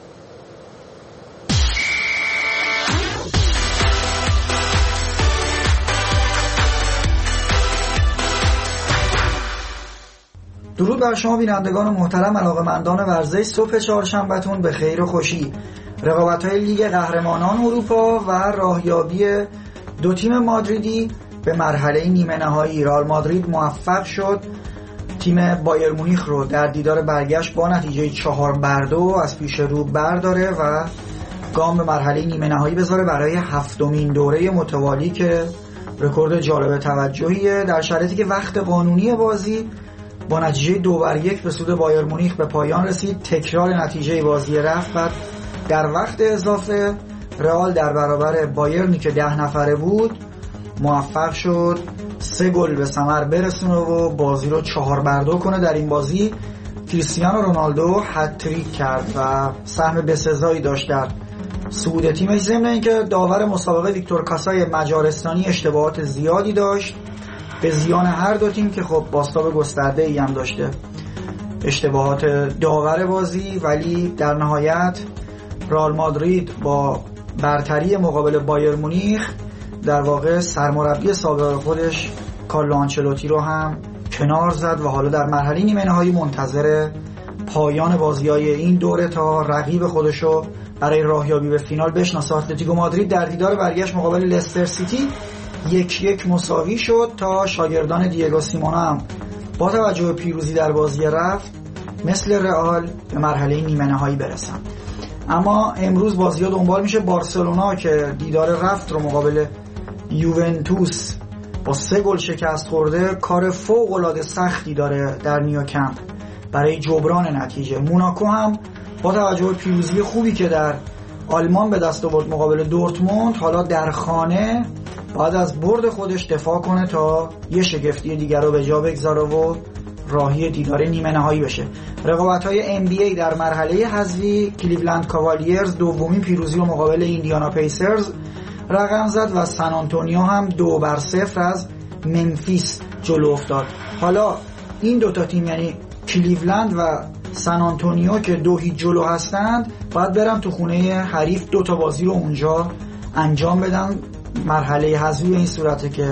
درود بر شما بینندگان محترم، علاقه‌مندان ورزش. صبح چهارشنبه‌تون به خیر و خوشی. رقابت‌های لیگ قهرمانان اروپا و راهیابی دو تیم مادریدی به مرحله نیمه نهایی. رئال مادرید موفق شد تیم بایر مونیخ رو در دیدار برگشت با نتیجه 4-2 از پیش رو برداره و گام به مرحله نیمه نهایی بذاره برای 7مین دوره متوالی که رکورد جالب توجهیه، در شرایطی که وقت قانونی بازی با نتیجه 2-1 به سود بایر مونیخ به پایان رسید. تکرار نتیجه بازی رفت و در وقت اضافه رئال در برابر بایرنی که 10 نفره بود موفق شد 3 گل به ثمر برسونه و بازی رو 4-2 کنه. در این بازی کریستیانو رونالدو هتریک کرد و سهم بسزایی داشت در صعود تیمش، ضمن اینکه داور مسابقه ویکتور کاسای مجارستانی اشتباهات زیادی داشت به زیان هر دو تیم که خب بازتاب گسترده‌ای هم داشته اشتباهات داور بازی، ولی در نهایت رئال مادرید با برتری مقابل بایر مونیخ در واقع سرمربی سابق خودش کارلو آنچلوتی رو هم کنار زد و حالا در مرحله نیمه نهایی منتظر پایان بازی‌های این دوره تا رقیب خودشو برای راهیابی به فینال بشناسه. اتلتیکو مادرید در دیدار برگشت مقابل لستر سیتی 1-1 مساوی شد تا شاگردان دیگو سیمونا هم با توجه به پیروزی در بازی رفت مثل رئال به مرحله نیمه نهایی برسن. اما امروز بازی‌ها دنبال میشه. بارسلونا که دیدار رفت رو مقابل یوونتوس با 3 گل شکست خورده، کار فوق‌العاده سختی داره در نیوکمپ برای جبران نتیجه. موناکو هم با توجه به پیروزی خوبی که در آلمان به دست آورد مقابل دورتموند، حالا در خانه بعد از برد خودش دفاع کنه تا یه شگفتی دیگر رو به جا بگذاره و راهی دیدار نیمه نهایی بشه. رقابت‌های NBA در مرحله حذفی کلیولند کاوالیرز دومین پیروزی رو مقابل ایندیانا پیسرز رقم زد و سن آنتونیو هم 2-0 از منفیس جلو افتاد. حالا این دوتا تیم یعنی کلیولند و سن آنتونیو که 2-0 جلو هستند باید برن تو خونه حریف 2 بازی رو اونجا انجام بدن. مرحله حذفی به این صورته که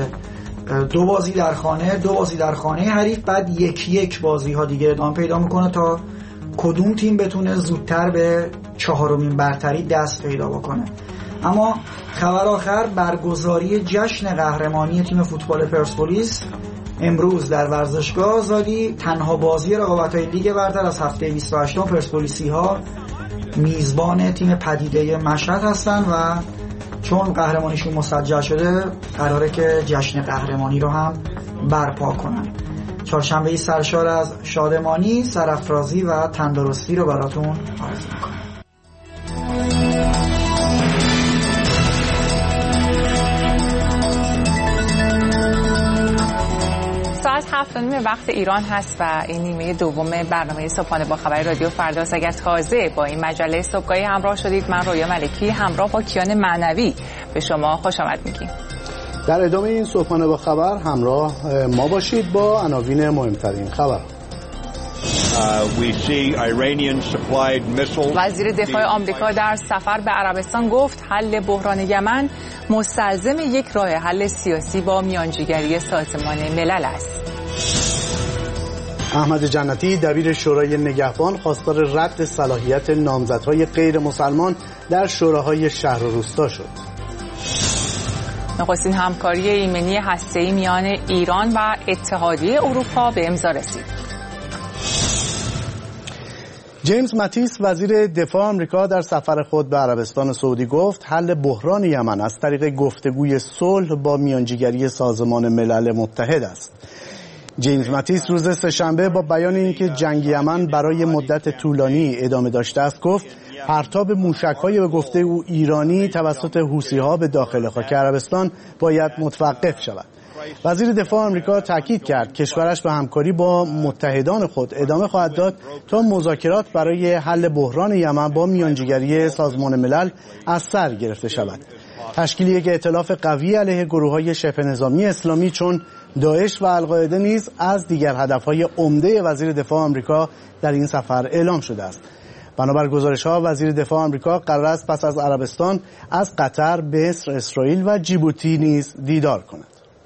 2 بازی در خانه 2 بازی در خانه حریف، بعد 1-1 بازی ها دیگه ادامه پیدا میکنه تا کدوم تیم بتونه زودتر به 4مین برتری دست پیدا بکنه. اما خبر آخر برگزاری جشن قهرمانی تیم فوتبال پرسپولیس امروز در ورزشگاه آزادی. تنها بازی رقابت‌های لیگ برتر از هفته 28 پرسپولیسی ها میزبان تیم پدیده مشهد هستن و چون قهرمانیشون مسجل شده قراره که جشن قهرمانی رو هم برپا کنن. چهارشنبه سرشار از شادمانی، سرافرازی و تندرستی رو براتون آرزو می‌کنم. ساعت 7:30 وقت ایران هست و این نیمه دوم برنامه صبحانه با خبر رادیو فرداست. اگر تازه با این مجله صبحگاهی همراه شدید، من رویا ملکی همراه با کیان معنوی به شما خوش آمد میگیم. در ادامه این صبحانه با خبر همراه ما باشید با عناوین مهمترین خبر. وزیر دفاع آمریکا در سفر به عربستان گفت حل بحران یمن مستلزم یک راه حل سیاسی با میانجیگری سازمان ملل است. احمد جنتی دبیر شورای نگهبان خواستار رد صلاحیت نامزدهای غیر مسلمان در شوراهای شهر و روستا شد. نخستین همکاری ایمنی هسته‌ای میان ایران و اتحادیه اروپا به امضا رسید. جیمز ماتیس وزیر دفاع آمریکا در سفر خود به عربستان سعودی گفت حل بحران یمن از طریق گفتگوی صلح با میانجیگری سازمان ملل متحد است. جیمز ماتیس روز سه‌شنبه با بیان اینکه جنگ یمن برای مدت طولانی ادامه داشته است گفت پرتاب موشک‌های به گفته او ایرانی توسط حوثی‌ها به داخل خاک عربستان باید متوقف شود. وزیر دفاع آمریکا تاکید کرد کشورش به همکاری با متحدان خود ادامه خواهد داد تا مذاکرات برای حل بحران یمن با میانجیگری سازمان ملل از سر گرفته شود. تشکیل یک ائتلاف قوی علیه گروه‌های شبه نظامی اسلامی چون داعش و القاعده نیز از دیگر هدف‌های عمده وزیر دفاع آمریکا در این سفر اعلام شده است. بنابر گزارش‌ها وزیر دفاع آمریکا قرار است پس از عربستان از قطر، مصر، اسرائیل و جیبوتی نیز دیدار کند.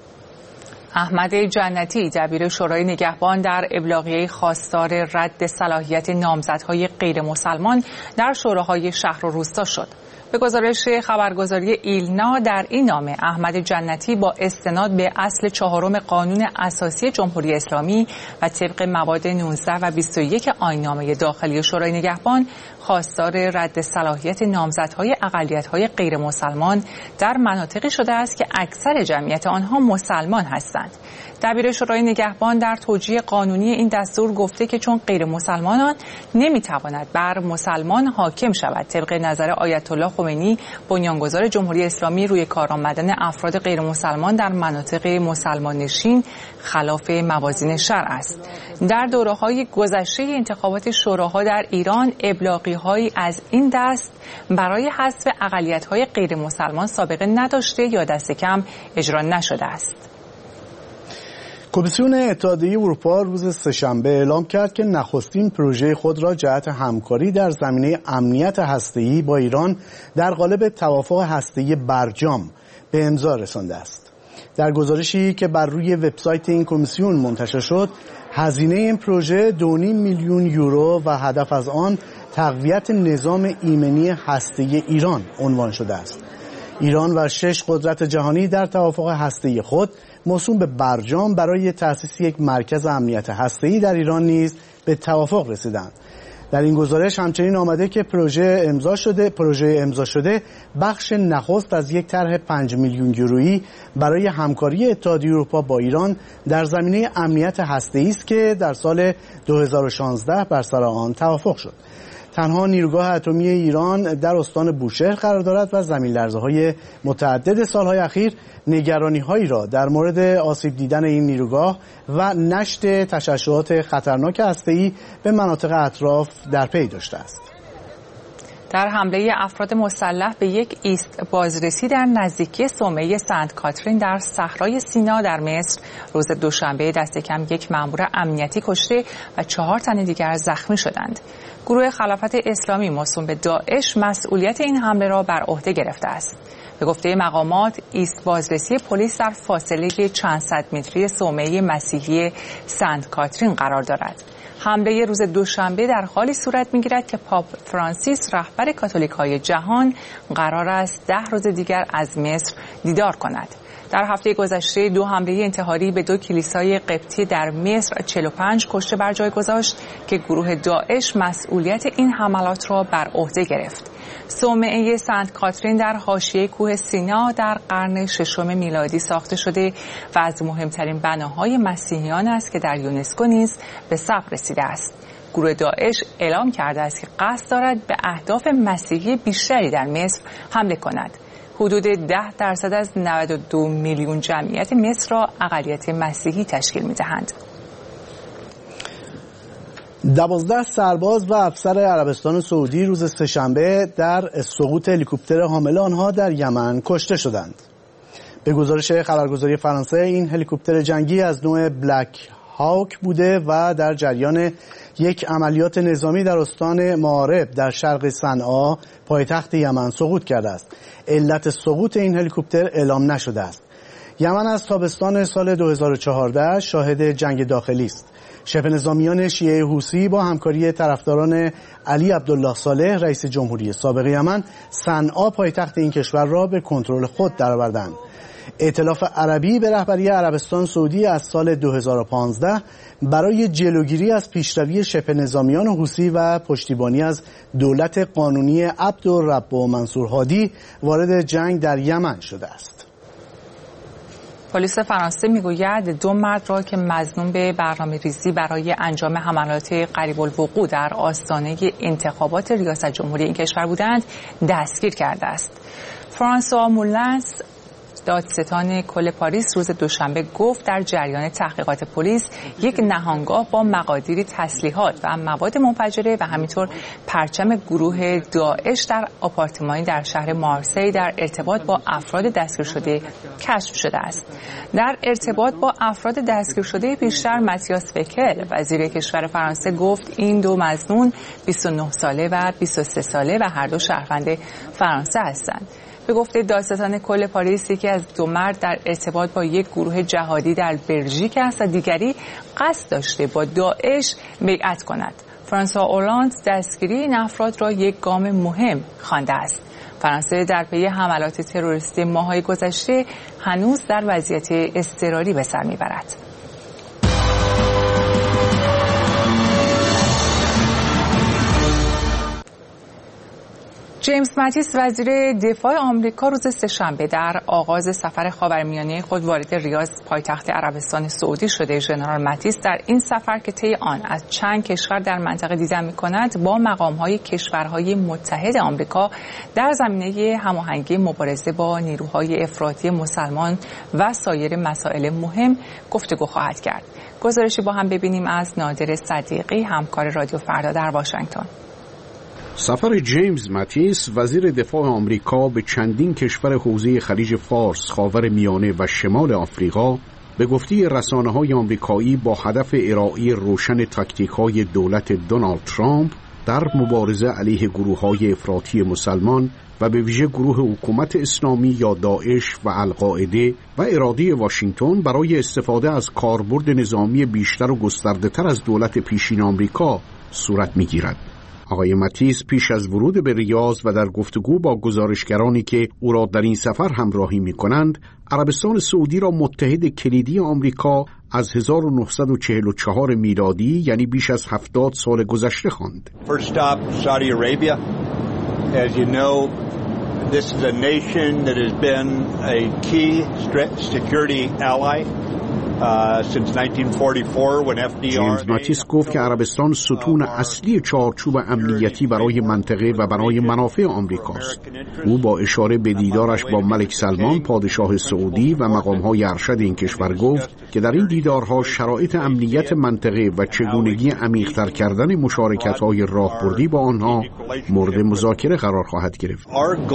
احمد جنتی دبیر شورای نگهبان در ابلاغیه خواستار رد صلاحیت نامزدهای غیر مسلمان در شوراهای شهر و روستا شد. به گزارش خبرگزاری ایلنا در این نامه احمد جنتی با استناد به اصل 4 قانون اساسی جمهوری اسلامی و طبق مواد 19 و 21 آیین‌نامه داخلی شورای نگهبان خواستار رد صلاحیت نامزدهای اقلیت‌های غیر مسلمان در مناطقی شده است که اکثر جمعیت آنها مسلمان هستند. دبیر شورای نگهبان در توجیه قانونی این دستور گفته که چون غیر مسلمانان نمیتواند بر مسلمان حاکم شود طبق نظر آیت الله خمینی بنیانگذار جمهوری اسلامی روی کار آمدن افراد غیر مسلمان در مناطق مسلمان نشین خلاف موازین شرع است. در دوره‌های گذشته انتخابات شوراها در ایران ابلاغی‌هایی از این دست برای حذف اقلیت‌های غیر مسلمان سابقه نداشته یا دست کم اجرا نشده است. کمیسیون اتحادیه اروپا روز سه‌شنبه اعلام کرد که نخستین پروژه خود را جهت همکاری در زمینه امنیت هسته‌ای با ایران در قالب توافق هسته‌ای برجام به امضا رسانده است. در گزارشی که بر روی وبسایت این کمیسیون منتشر شد، هزینه این پروژه 2.5 میلیون یورو و هدف از آن تقویت نظام ایمنی هسته‌ای ایران عنوان شده است. ایران و 6 قدرت جهانی در توافق هسته‌ای خود موسوم به برجام برای تأسیس یک مرکز امنیت هسته‌ای در ایران نیز به توافق رسیدند. در این گزارش همچنین آمده که پروژه امضا شده بخش نخست از یک طرح 5 میلیون یورویی برای همکاری اتحادیه اروپا با ایران در زمینه امنیت هسته‌ای است که در سال 2016 بر سر آن توافق شد. تنها نیروگاه اتمی ایران در استان بوشهر قرار دارد و زمین‌لرزه‌های متعدد سالهای اخیر نگرانی‌هایی را در مورد آسیب دیدن این نیروگاه و نشت تشعشعات خطرناک هسته‌ای به مناطق اطراف در پی داشته است. در حمله افراد مسلح به یک ایست بازرسی در نزدیکی صومعه سنت کاترین در صحرای سینا در مصر روز دوشنبه دست کم یک مأمور امنیتی کشته و 4 تن دیگر زخمی شدند. گروه خلافت اسلامی موسوم به داعش مسئولیت این حمله را بر عهده گرفته است. به گفته مقامات ایست بازرسی پلیس در فاصله چند صد متری صومعه مسیحی سنت کاترین قرار دارد. حمله روز دوشنبه در حالی صورت می‌گیرد که پاپ فرانسیس رهبر کاتولیک‌های جهان قرار است 10 روز دیگر از مصر دیدار کند. در هفته گذشته 2 حمله انتحاری به 2 کلیسای قبطی در مصر 45 کشته بر جای گذاشت که گروه داعش مسئولیت این حملات را بر عهده گرفت. صومعه سنت کاترین در حاشیه کوه سینا در قرن 6 میلادی ساخته شده و از مهمترین بناهای مسیحیان است که در یونسکو نیز به ثبت رسیده است. گروه داعش اعلام کرده است که قصد دارد به اهداف مسیحی بیشتری در مصر حمله کند. حدود 10% از 92 میلیون جمعیت مصر را اقلیت مسیحی تشکیل می‌دهند. 12 سرباز و افسر عربستان سعودی روز سه‌شنبه در سقوط هلیکوپتر حامل آنها در یمن کشته شدند. به گزارش خبرگزاری فرانسه این هلیکوپتر جنگی از نوع بلک هاوک بوده و در جریان یک عملیات نظامی در استان مآرب در شرق صنعا پایتخت یمن سقوط کرده است. علت سقوط این هلیکوپتر اعلام نشده است. یمن از تابستان سال 2014 شاهد جنگ داخلی است. شبه نظامیان شیعه حوثی با همکاری طرفداران علی عبدالله صالح رئیس جمهوری سابق یمن صنعا پایتخت این کشور را به کنترل خود درآوردند. ائتلاف عربی به رهبری عربستان سعودی از سال 2015 برای جلوگیری از پیشروی شبه نظامیان حوثی و پشتیبانی از دولت قانونی عبدالرب و منصور هادی وارد جنگ در یمن شده است. پلیس فرانسه میگوید 2 مرد را که مظنون به برنامه‌ریزی برای انجام حملات قریب الوقوع در آستانه انتخابات ریاست جمهوری این کشور بودند دستگیر کرده است. فرانسوا مولنس دادستان کل پاریس روز دوشنبه گفت در جریان تحقیقات پلیس یک نهانگاه با مقادیری تسلیحات و مواد منفجره و همینطور پرچم گروه داعش در آپارتمانی در شهر مارسی در ارتباط با افراد دستگیر شده کشف شده است. در ارتباط با افراد دستگیر شده پیشتر متیاس فکل وزیر کشور فرانسه گفت این 2 مظنون 29 ساله و 23 ساله و هر دو شهروند فرانسه هستند. به گفته دادستان کل پاریس یکی از 2 مرد در ارتباط با یک گروه جهادی در بلژیک است و دیگری قصد داشته با داعش بیعت کند. فرانسوا اولاند دستگیری این افراد را یک گام مهم خوانده است. فرانسه در پی حملات تروریستی ماه‌های گذشته هنوز در وضعیت اضطراری به سر میبرد. جیمز ماتیس وزیر دفاع آمریکا روز سه‌شنبه در آغاز سفر خاورمیانه خود وارد ریاض پایتخت عربستان سعودی شده. ژنرال ماتیس در این سفر که طی آن از چند کشور در منطقه دیدن می‌کند با مقام‌های کشورهای متحد آمریکا در زمینه هماهنگی مبارزه با نیروهای افراطی مسلمان و سایر مسائل مهم گفتگو خواهد کرد. گزارشی با هم ببینیم از نادر صدیقی همکار رادیو فردا در واشنگتن. سفر جیمز ماتیس وزیر دفاع آمریکا به چندین کشور حوزه خلیج فارس، خاور میانه و شمال آفریقا به گفته رسانه‌های آمریکایی با هدف ارائه روشن تاکتیک‌های دولت دونالد ترامپ در مبارزه علیه گروه‌های افراطی مسلمان و به ویژه گروه حکومت اسلامی یا داعش و القاعده و اراده واشنگتن برای استفاده از کاربرد نظامی بیشتر و گسترده‌تر از دولت پیشین آمریکا صورت می‌گیرد. آقای ماتیس پیش از ورود به ریاض و در گفتگو با گزارشگرانی که او را در این سفر همراهی می‌کنند، عربستان سعودی را متحد کلیدی آمریکا از 1944 میلادی یعنی بیش از 70 سال گذشته خواند. First stop Saudi Arabia. As you know, this is a nation that has been a key security ally. جیمز ماتیس گفت که عربستان ستون اصلی چارچوب امنیتی برای منطقه و برای منافع آمریکاست. او با اشاره به دیدارش با ملک سلمان پادشاه سعودی و مقام‌های ارشد این کشور گفت که در این دیدارها شرایط امنیت منطقه و چگونگی عمیق‌تر کردن مشارکت‌های راهبردی با آنها مورد مذاکره قرار خواهد گرفت.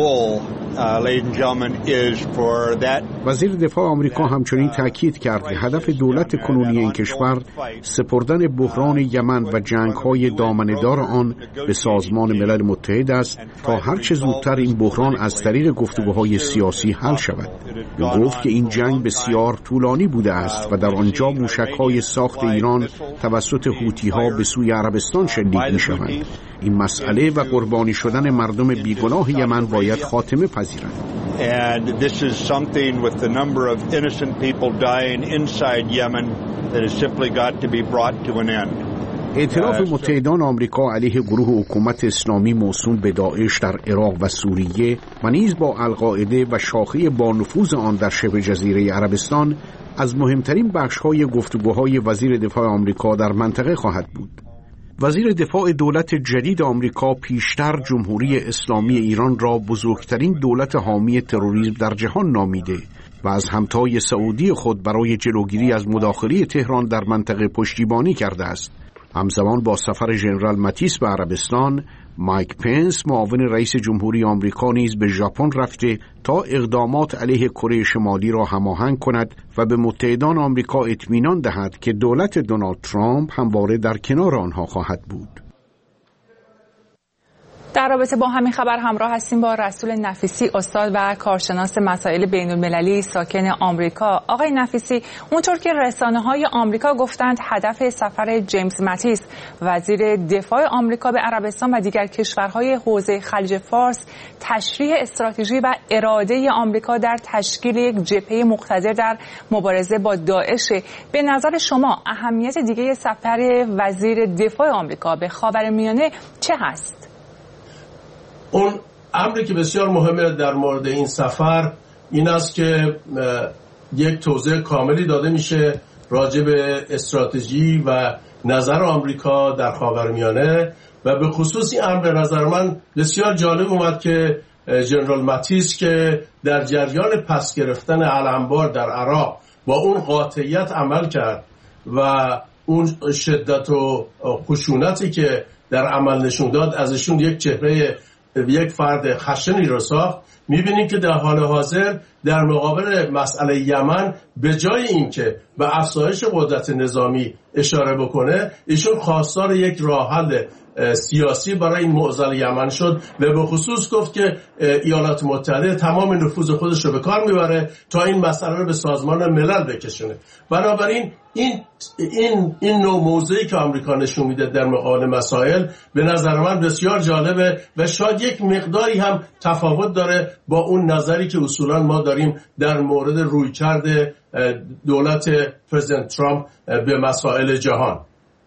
وزیر دفاع آمریکا همچنین تاکید کرد که هدف دولت کنونی این کشور سپردن بحران یمن و جنگ‌های دامنه‌دار آن به سازمان ملل متحد است تا هر چه زودتر این بحران از طریق گفتگوهای سیاسی حل شود. او گفت که این جنگ بسیار طولانی بوده است و در آنجا موشک‌های ساخت ایران توسط حوثی‌ها به سوی عربستان شلیک می‌شوند. این مسئله و قربانی شدن مردم بیگناه یمن باید خاتمه پذیرد. And this is something with the number of innocent people dying inside Yemen that has simply got to be brought to an end. ائتلاف متحدان آمریکا علیه گروه حکومت اسلامی موسوم به داعش در عراق و سوریه و نیز با القاعده و شاخه با نفوذ آن در شبه جزیره عربستان از مهمترین بخش‌های گفتگوهای وزیر دفاع آمریکا در منطقه خواهد بود. وزیر دفاع دولت جدید آمریکا پیشتر جمهوری اسلامی ایران را بزرگترین دولت حامی تروریسم در جهان نامیده و از همتای سعودی خود برای جلوگیری از مداخله تهران در منطقه پشتیبانی کرده است. همزمان با سفر ژنرال ماتیس به عربستان، مایک پنس معاون رئیس جمهوری آمریکا نیز به ژاپن رفته تا اقدامات علیه کره شمالی را هماهنگ کند و به متحدان آمریکا اطمینان دهد که دولت دونالد ترامپ همواره در کنار آنها خواهد بود. در رابطه با همین خبر همراه هستیم با رسول نفیسی، استاد و کارشناس مسائل بین المللی ساکن آمریکا. آقای نفیسی، اونطور که رسانه‌های آمریکا گفتند هدف سفر جیمز ماتیس وزیر دفاع آمریکا به عربستان و دیگر کشورهای حوزه خلیج فارس تشریح استراتژی و اراده آمریکا در تشکیل یک جبهه مقتدر در مبارزه با داعش. به نظر شما اهمیت دیگه سفر وزیر دفاع آمریکا به خاورمیانه چه هست؟ اون امری که بسیار مهمه در مورد این سفر این است که یک توضیح کاملی داده میشه راجع به استراتژی و نظر آمریکا در خاورمیانه و به خصوص این امر به نظر من بسیار جالب اومد که ژنرال ماتیس که در جریان پس گرفتن الانبار در عراق با اون قاطعیت عمل کرد و اون شدت و خشونتی که در عمل نشون داد ازشون یک فرد خشنی رو ساخت. میبینیم که در حال حاضر در مقابل مسئله یمن به جای اینکه به افزایش قدرت نظامی اشاره بکنه، ایشون خواستار یک راه حل سیاسی برای این معضل یمن شد و به خصوص گفت که ایالات متحده تمام نفوذ خودش رو به کار میبره تا این مسئله رو به سازمان ملل بکشونه. بنابراین این نوع موضعی که آمریکا نشون میده در مقابل مسائل به نظر من بسیار جالبه و شاید یک مقداری هم تفاوت داره با اون نظری که اصولا ما داریم در مورد رویکرد دولت پرزیدنت ترامپ به مسائل جهان.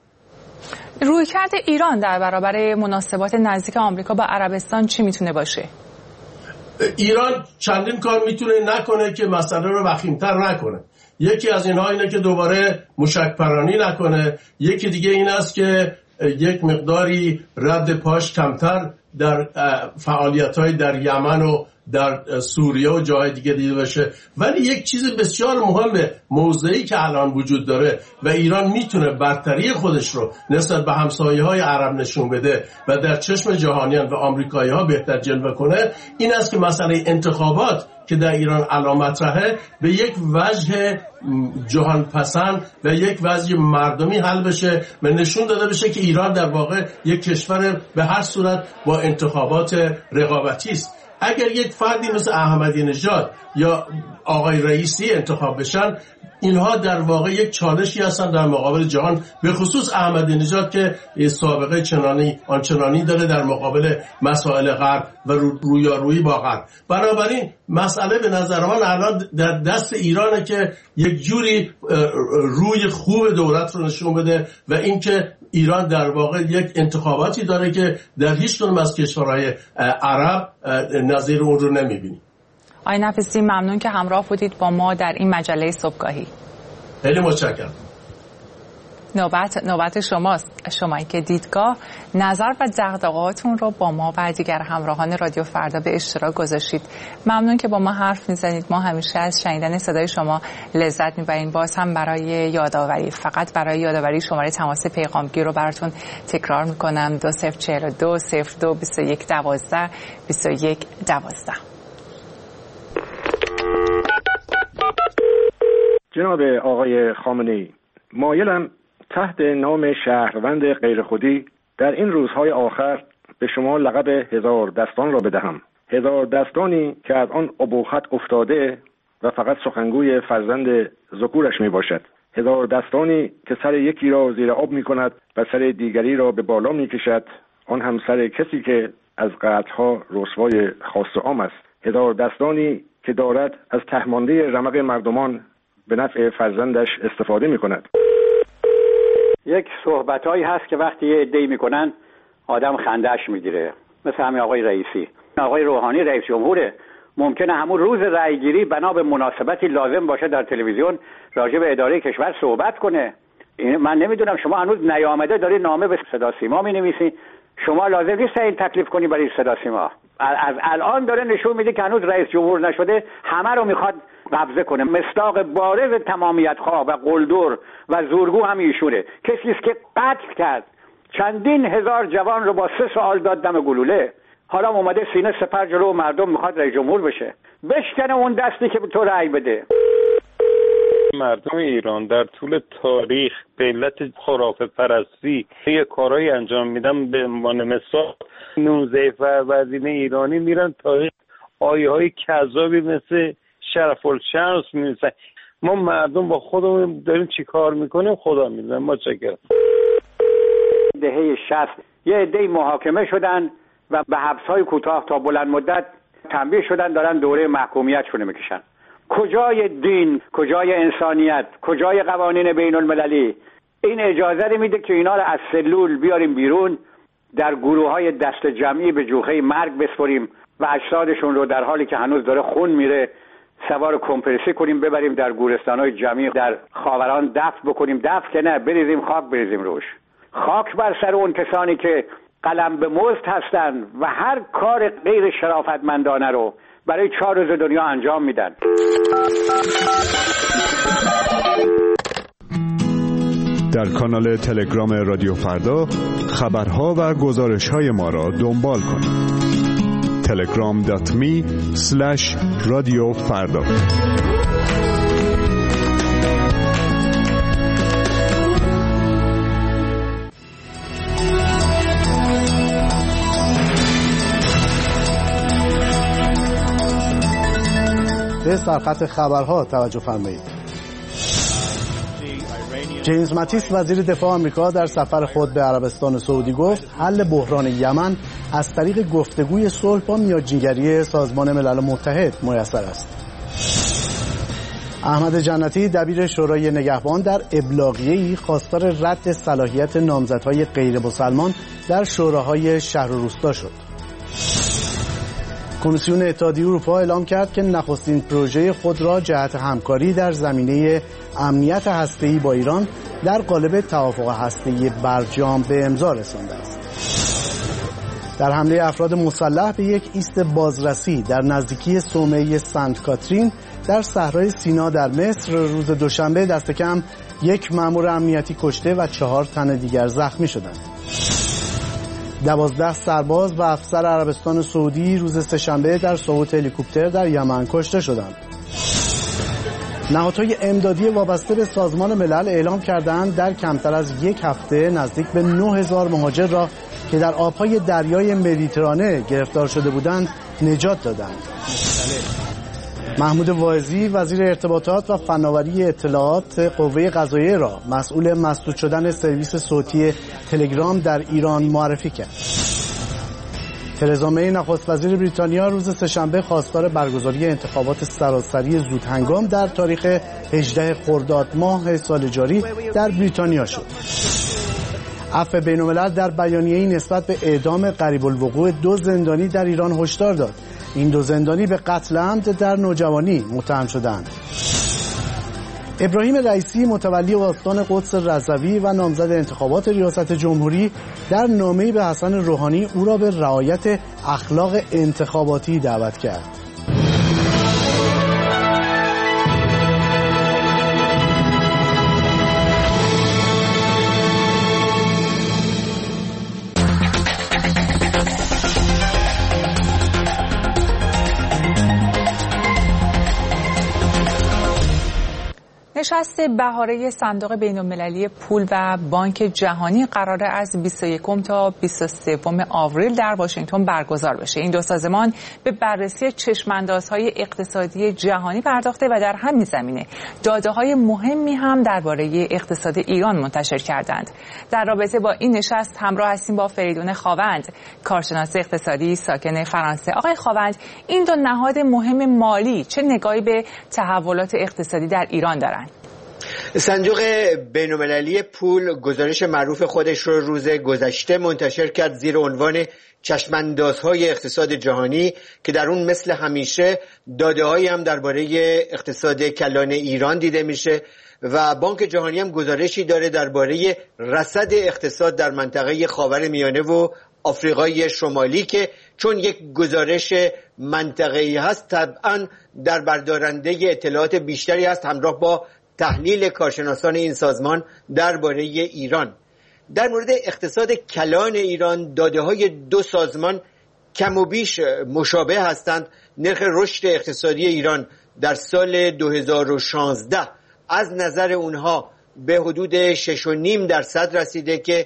رویکرد ایران در برابر مناسبات نزدیک آمریکا با عربستان چی میتونه باشه؟ ایران چندین کار میتونه نکنه که مسئله رو وخیم‌تر نکنه. یکی از اینها اینه که دوباره موشک پرانی نکنه. یکی دیگه این است که یک مقداری رد پاش کمتر در فعالیت‌های در یمن و در سوریه و جای دیگه دیده بشه. ولی یک چیز بسیار مهمه، موضعی که الان وجود داره و ایران میتونه برتری خودش رو نسبت به همسایه‌های عرب نشون بده و در چشم جهانیان و آمریکایی‌ها بهتر جلوه کنه، این است که مسئله انتخابات که در ایران علامت رهه به یک وجه جهان پسند و یک وجه مردمی حل بشه و نشون داده بشه که ایران در واقع یک کشور به هر صورت با انتخابات رقابتی است. اگر یک فردی مثل احمدی نژاد یا آقای رئیسی انتخاب بشن، اینها در واقع یک چالشی هستن در مقابل جهان، به خصوص احمدی نژاد که سابقه آنچنانی داره در مقابل مسائل غرب و رویارویی با غرب. بنابراین مسئله به نظر من الان در دست ایرانه که یک جوری روی خوب دولت رو نشون بده و اینکه ایران در واقع یک انتخاباتی داره که در هیچ کدوم از کشورهای عرب نظیر اون رو نمیبینیم. آقای نفیسی، ممنون که همراه بودید با ما در این مجله صبحگاهی. خیلی متشکرم. نوبت شماست. شمایی که دیدگاه، نظر و دغدغه‌هاتون رو با ما و دیگر همراهان رادیو فردا به اشتراک گذاشتید. ممنون که با ما حرف میزنید. ما همیشه از شنیدن صدای شما لذت میبریم. باز هم برای یادآوری شماره تماس پیغامگیر رو براتون تکرار میکنم: 2042 02 21 12 21 12. جناب آقای خامنه‌ای، مایلم تحت نام شهروند غیرخودی در این روزهای آخر به شما لقب هزار دستان را بدهم. هزار دستانی که از آن ابهت افتاده و فقط سخنگوی فرزند ذکورش می باشد. هزار دستانی که سر یکی را زیر آب می کند و سر دیگری را به بالا می کشد، آن هم سر کسی که از قطعها رسوای خاص و عام است. هزار دستانی که دارد از تهمانده رمق مردمان به نفع فرزندش استفاده می کند. یک صحبتایی هست که وقتی یه عده‌ای میکنن آدم خنده‌اش میگیره، مثل همین آقای رئیسی. آقای روحانی رئیس جمهوره، ممکنه همون روز رأیگیری بنا به مناسبتی لازم باشه در تلویزیون راجع به اداره کشور صحبت کنه. من نمیدونم، شما هنوز نیامده داری نامه به صدا سیما می‌نویسی. شما لازم نیست این تکلیف کنی برای صدا سیما. از الان داره نشون میده که هنوز رئیس جمهور نشده، همه رو میخواد قبضه کنه. مصداق بارز تمامیت خواه و قلدر و زورگو هم ایشونه. کسی است که قتل کرد، چندین هزار جوان رو با 3 سال داد دم گلوله. حالا اومده سینه سپر جلو مردم میخواد رئیس جمهور بشه. بشکنه اون دستی که به تو رأی بده. مردم ایران در طول تاریخ به علت خرافه پرستی یه کارهایی انجام میدن. به عنوان مثال 19 فروردین ایرانی میرن تاریخ آیه های کذابی مثل شرف الشمس می‌نویسن. ما مردم با خودمون داریم چی کار میکنیم خدا میدونه. ما چکر دهه 60 یه عده‌ای محاکمه شدن و به حبس‌های کوتاه تا بلند مدت تنبیه شدن، دارن دوره محکومیتشون میکشن. کجای دین، کجای انسانیت، کجای قوانین بین المللی این اجازه رو میده که اینا رو از سلول بیاریم بیرون، در گروه‌های دست جمعی به جوخه مرگ بسپریم و اجسادشون رو در حالی که هنوز داره خون میره سوار کمپرسی کنیم، ببریم در گورستان‌های جمعی در خاوران دفن بکنیم. دفن که نه، بریزیم خاک بریزیم روش. خاک بر سر اون کسانی که قلم به مزد هستن و هر کار غیر شرافتمندانه رو برای 4 روز دنیا انجام میدن. در کانال تلگرام رادیو فردا خبرها و گزارش‌های ما را دنبال کنید. telegram.me/radiofarda. به سرخط خبرها توجه فرمایید. جیمز ماتیس وزیر دفاع آمریکا در سفر خود به عربستان سعودی گفت حل بحران یمن از طریق گفتگوی صلح با میانجیگری سازمان ملل متحد میسر است. احمد جنتی دبیر شورای نگهبان در ابلاغیه‌ای خواستار رد صلاحیت نامزدهای غیر مسلمان در شوراهای شهر و روستا شد. کمیسیون اتحادیه اروپا اعلام کرد که نخستین پروژه خود را جهت همکاری در زمینه امنیت هسته‌ای با ایران در قالب توافق هسته‌ای برجام به امضا رسانده است. در حمله افراد مسلح به یک ایست بازرسی در نزدیکی صومعه سنت کاترین در صحرای سینا در مصر روز دوشنبه دست کم 1 مأمور امنیتی کشته و 4 تن دیگر زخمی شدند. 12 سرباز و افسر عربستان سعودی روز سه‌شنبه در سقوط هلیکوپتر در یمن کشته شدند. نهادهای امدادی وابسته به سازمان ملل اعلام کردند در کمتر از 1 هفته نزدیک به 9000 مهاجر را که در آبهای دریای مدیترانه گرفتار شده بودند نجات دادند. محمود واعظی وزیر ارتباطات و فناوری اطلاعات قوه قضاییه را مسئول مسدود شدن سرویس صوتی تلگرام در ایران معرفی کرد. ترزا می نخست وزیر بریتانیا روز سه‌شنبه خواستار برگزاری انتخابات سراسری زودهنگام در تاریخ 18 خرداد ماه سال جاری در بریتانیا شد. عفو بین‌الملل در بیانیه‌ای نسبت به اعدام قریب الوقوع 2 زندانی در ایران هشدار داد. این 2 زندانی به قتل عمد در نوجوانی متهم شدند. ابراهیم رئیسی متولی استان قدس رضوی و نامزد انتخابات ریاست جمهوری در نامه‌ای به حسن روحانی او را به رعایت اخلاق انتخاباتی دعوت کرد. نشست بهاره صندوق بین‌المللی پول و بانک جهانی قراره از 21 تا 23 آوریل در واشنگتن برگزار بشه. این 2 سازمان به بررسی چشم‌اندازهای اقتصادی جهانی پرداخته و در همین زمینه داده‌های مهمی هم درباره اقتصاد ایران منتشر کردند. در رابطه با این نشست همراه هستیم با فریدون خاوند، کارشناس اقتصادی ساکن فرانسه. آقای خاوند، این 2 نهاد مهم مالی چه نگاهی به تحولات اقتصادی در ایران دارند؟ صندوق بین‌المللی پول گزارش معروف خودش رو روز گذشته منتشر کرد زیر عنوان چشم‌اندازهای اقتصاد جهانی که در اون مثل همیشه داده‌هایی هم درباره اقتصاد کلان ایران دیده میشه و بانک جهانی هم گزارشی داره درباره رصد اقتصاد در منطقه خاورمیانه و آفریقای شمالی که چون یک گزارش منطقه‌ای هست طبعا در بردارنده اطلاعات بیشتری هست همراه با تحلیل کارشناسان این سازمان درباره ایران. در مورد اقتصاد کلان ایران داده‌های دو سازمان کم و بیش مشابه هستند. نرخ رشد اقتصادی ایران در سال 2016 از نظر اونها به حدود 6.5% رسیده که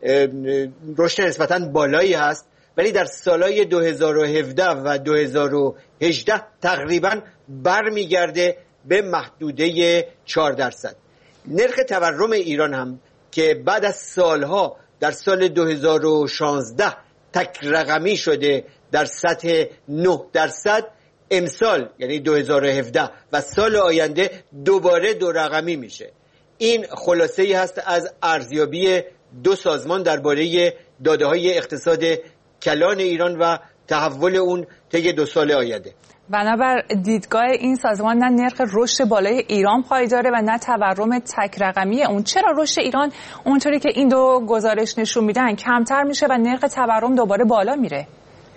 رشد نسبتاً بالایی هست، ولی در سالهای 2017 و 2018 تقریباً برمیگرده به محدوده 4%. نرخ تورم ایران هم که بعد از سالها در سال 2016 تک رقمی شده در سطح 9%، امسال یعنی 2017 و سال آینده دوباره دو رقمی میشه. این خلاصه ای هست از ارزیابی دو سازمان درباره داده‌های اقتصاد کلان ایران و تحول اون طی 2 سال آینده. بنابر دیدگاه این سازمان نه نرخ رشد بالای ایران پایداره و نه تورم تک رقمی اون. چرا رشد ایران اونطوری که این دو گزارش نشون میدن کمتر میشه و نرخ تورم دوباره بالا میره؟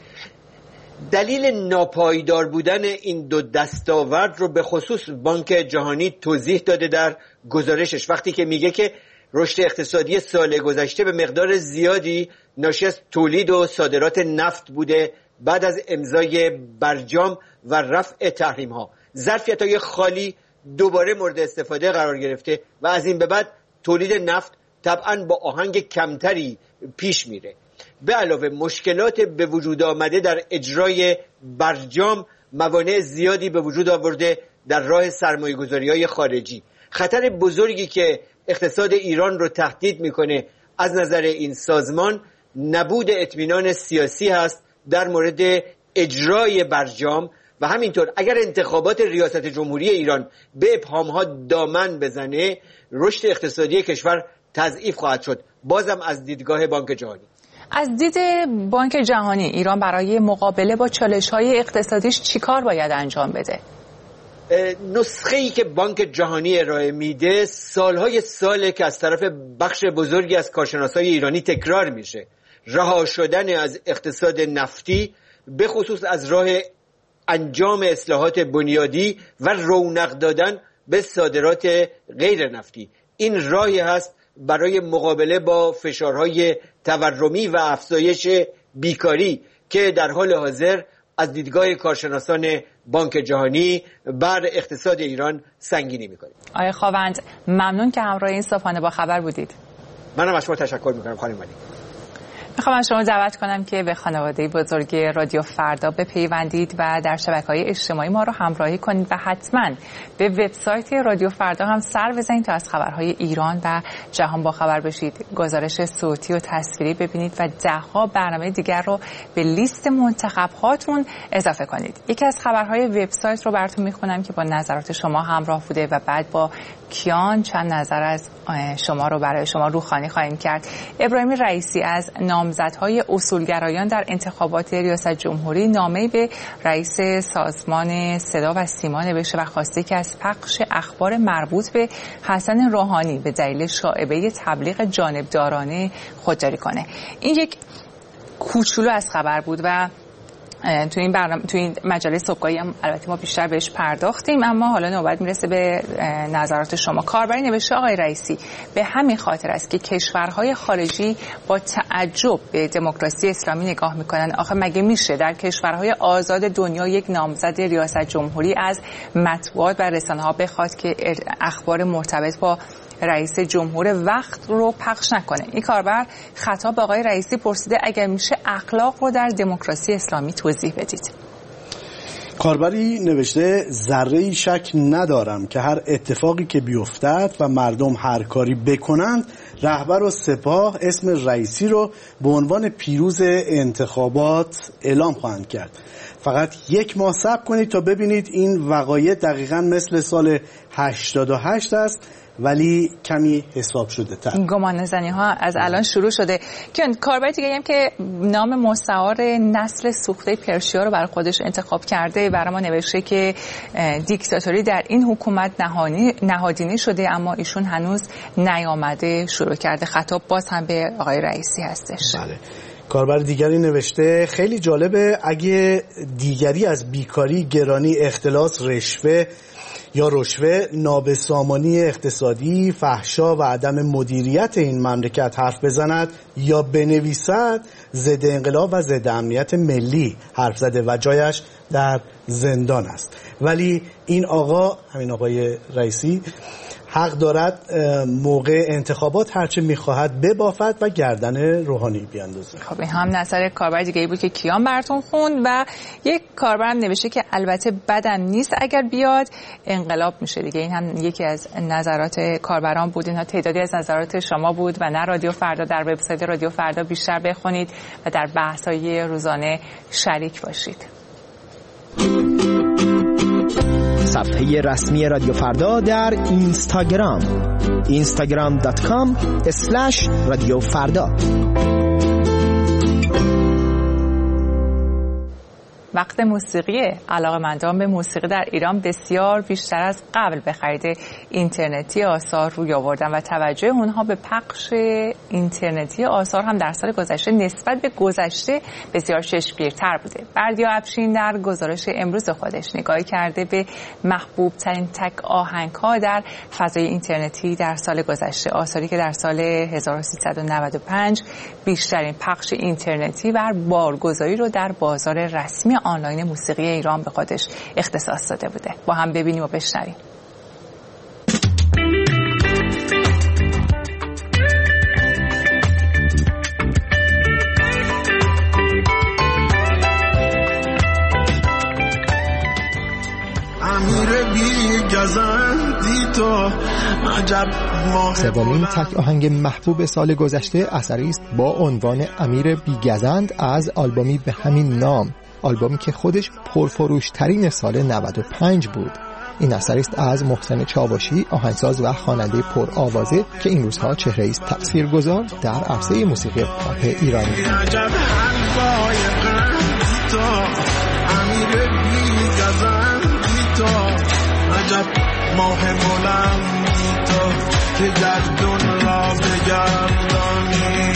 دلیل ناپایدار بودن این دو دستاورد رو به خصوص بانک جهانی توضیح داده در گزارشش وقتی که میگه که رشد اقتصادی سال گذشته به مقدار زیادی ناشی از تولید و صادرات نفت بوده بعد از امضای برجام و رفع تحریم ها. ظرفیت های خالی دوباره مورد استفاده قرار گرفته و از این به بعد تولید نفت طبعاً با آهنگ کمتری پیش میره. به علاوه مشکلات به وجود آمده در اجرای برجام موانع زیادی به وجود آورده در راه سرمایه‌گذاری‌های خارجی. خطر بزرگی که اقتصاد ایران رو تهدید میکنه از نظر این سازمان نبود اطمینان سیاسی هست در مورد اجرای برجام و همینطور اگر انتخابات ریاست جمهوری ایران به ابهام‌ها دامن بزنه رشد اقتصادی کشور تضعیف خواهد شد. بازم از دیدگاه بانک جهانی. از دید بانک جهانی ایران برای مقابله با چالش‌های اقتصادیش چیکار باید انجام بده؟ نسخه‌ای که بانک جهانی ارائه میده سالهای ساله که از طرف بخش بزرگی از کارشناسای ایرانی تکرار میشه. رها شدن از اقتصاد نفتی به خصوص از راه انجام اصلاحات بنیادی و رونق دادن به صادرات غیر نفتی. این راهی هست برای مقابله با فشارهای تورمی و افزایش بیکاری که در حال حاضر از دیدگاه کارشناسان بانک جهانی بر اقتصاد ایران سنگینی میکنه. آقای خاوند ممنون که همراه این صبحانه با خبر بودید. منم از شما تشکر میکنم خانم مالی. میخوام از شما دعوت کنم که به خانواده بزرگ رادیو فردا بپیوندید و در شبکه‌های اجتماعی ما رو همراهی کنید و حتما به وبسایت رادیو فردا هم سر بزنید تا از خبرهای ایران و جهان با خبر بشید. گزارش صوتی و تصویری ببینید و ده‌ها برنامه دیگر رو به لیست منتخب هاتون اضافه کنید. یکی از خبرهای وبسایت رو براتون میخونم که با نظرات شما همراه بوده و بعد با کیان چند نظر از شما رو برای شما روخانی خواهیم کرد. ابراهیم رئیسی از نامزدهای اصولگرایان در انتخابات ریاست جمهوری نامه‌ای به رئیس سازمان صدا و سیما نوشته و خواسته که از پخش اخبار مربوط به حسن روحانی به دلیل شایعه تبلیغ جانبدارانه خودداری کنه. این یک کوچولو از خبر بود و تو این برنامه تو این مجله صبحگاهی هم البته ما بیشتر بهش پرداختیم، اما حالا نوبت میرسه به نظرات شما. کاربری نوشته آقای رئیسی به همین خاطر است که کشورهای خارجی با تعجب به دموکراسی اسلامی نگاه میکنن. آخه مگه میشه در کشورهای آزاد دنیا یک نامزد ریاست جمهوری از مطبوعات و رسانه‌ها بخواد که اخبار مرتبط با رئیس جمهور وقت رو پخش نکنه؟ این کاربر خطاب به آقای رئیسی پرسیده اگر میشه اخلاق رو در دموکراسی اسلامی توضیح بدید. کاربری نوشته ذره‌ای شک ندارم که هر اتفاقی که بیفتد و مردم هر کاری بکنند رهبر و سپاه اسم رئیسی رو به عنوان پیروز انتخابات اعلام خواهند کرد. فقط یک ماه صبر کنید تا ببینید این وقایع دقیقاً مثل سال 88 است، ولی کمی حساب شده تر. گمان زنی ها از الان شروع شده. کاربر دیگه هم که نام مستعار نسل سوخته پرشیا رو برای خودش انتخاب کرده برای ما نوشته که دیکتاتوری در این حکومت نهادینه شده، اما ایشون هنوز نیامده شروع کرده. خطاب باز هم به آقای رئیسی هستش. بله. کاربر دیگری نوشته خیلی جالبه اگه دیگری از بیکاری، گرانی، اختلاس، رشوه یا رشوه، نابسامانی اقتصادی، فحشا و عدم مدیریت این مملکت حرف بزند یا بنویسد، ضد انقلاب و ضد امنیت ملی حرف زده و جایش در زندان است. ولی این آقا، همین آقای رئیسی، حق دارد موقع انتخابات هرچه میخواهد ببافد و گردن روحانی بیاندازه. خب این هم نظر کاربر دیگه ای بود که کیان براتون خوند. و یک کاربرم نوشته که البته بدم نیست اگر بیاد، انقلاب میشه دیگه. این هم یکی از نظرات کاربران بود. اینها تعدادی از نظرات شما بود و نه رادیو فردا. در وبسایت رادیو فردا بیشتر بخونید و در بحث‌های روزانه شریک باشید. صفحه رسمی رادیو فردا در اینستاگرام instagram.com/رادیو فردا. وقت موسیقی. علاقه‌مندان به موسیقی در ایران بسیار بیشتر از قبل به خرید اینترنتی آثار روی آوردن و توجه اونها به پخش اینترنتی آثار هم در سال گذشته نسبت به گذشته بسیار چشمگیرتر بوده. بردیا افشین در گزارش امروز خودش نگاهی کرده به محبوب ترین تک آهنگ‌ها در فضای اینترنتی در سال گذشته، آثاری که در سال 1395 بیشترین پخش اینترنتی و بارگذاری رو در بازار رسمی آنلاین موسیقی ایران به خودش اختصاص داده بوده. با هم ببینیم و بشنویم. سومین تک آهنگ محبوب سال گذشته اثری است با عنوان امیر بیگزند از آلبومی به همین نام، آلبومی که خودش پرفروشترین سال 95 بود. این اثری است از محسن چاوشی، آهنگساز و خواننده پرآوازه که این روزها چهره‌ای است تأثیرگذار در عرصه موسیقی پاپ ایرانی. عجب ماه بلندی تو که گردون را بگردانی،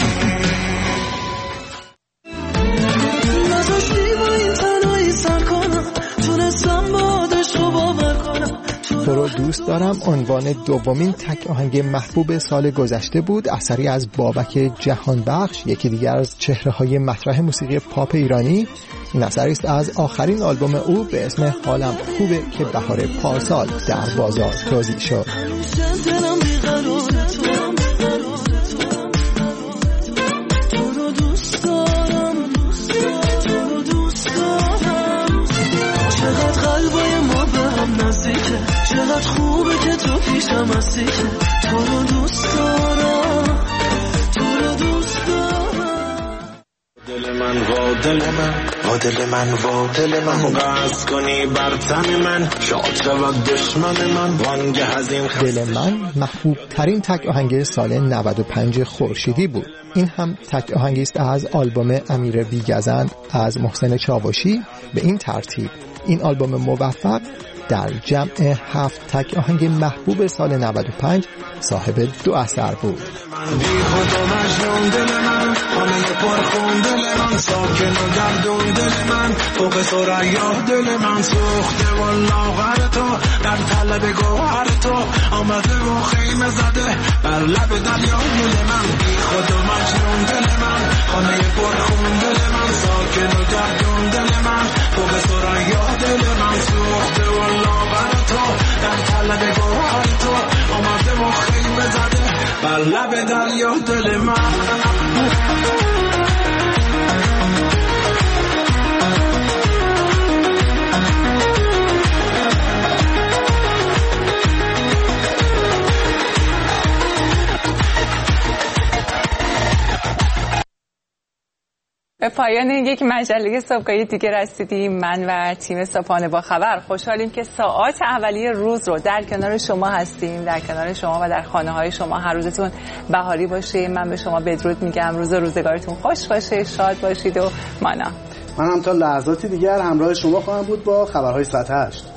نذاشتی با این تنهایی سر کنم، تونستم با عشق رو باور کنم. تو رو دوست دارم عنوان دومین تک آهنگ محبوب سال گذشته بود، اثری از بابک جهانبخش، یکی دیگر از چهره‌های مطرح موسیقی پاپ ایرانی. این اثری است از آخرین آلبوم او به اسم حالم خوبه که بهار پارسال در بازار توزیع شد. چقدر قلبای ما به هم نزدیکه، چقدر خوبه که تو پیشم هستی، تو رو دوست دارم، تو رو دوست دارم. دل من و دل من و دل من و دل من قصد کنی بر تن من، شاد شود دشمن من وانگه از این دل من محبوب ترین تک آهنگ سال 95 خورشیدی بود. این هم تک آهنگی است از آلبوم امیر بیگزند از محسن چاوشی. به این ترتیب این آلبوم موفق در جمع 7 تک آهنگ محبوب سال 95 صاحب 2 اثر بود. بی خود و مجنون دل من، خانه پرخون دل من، ساکن و گردون دل من، فوق ثریا دل من، سوخته و لاغر تو در طلب گوهر تو، آمده و خیمه زده بر لب دریا دل من. بی خود و مجنون دل من، خانه پرخون دل من، ساکن و گردون دل من، فوق ثریا دل من، سوخته و لاغر تو در طلب گوهر تو، آمده و خیمه زده بر لب دریا دل من. به پایان یک مجله صبحگاهی دیگه رسیدیم. من و تیم صبحانه با خبر خوشحالیم که ساعات اولیه روز رو در کنار شما هستیم، در کنار شما و در خانه‌های شما. هر روزتون بهاری باشه. من به شما بدرود میگم. روزگارتون خوش باشه، شاد باشید و مانا. من هم تا لحظاتی دیگر همراه شما خواهم بود با خبرهای ساعت 8.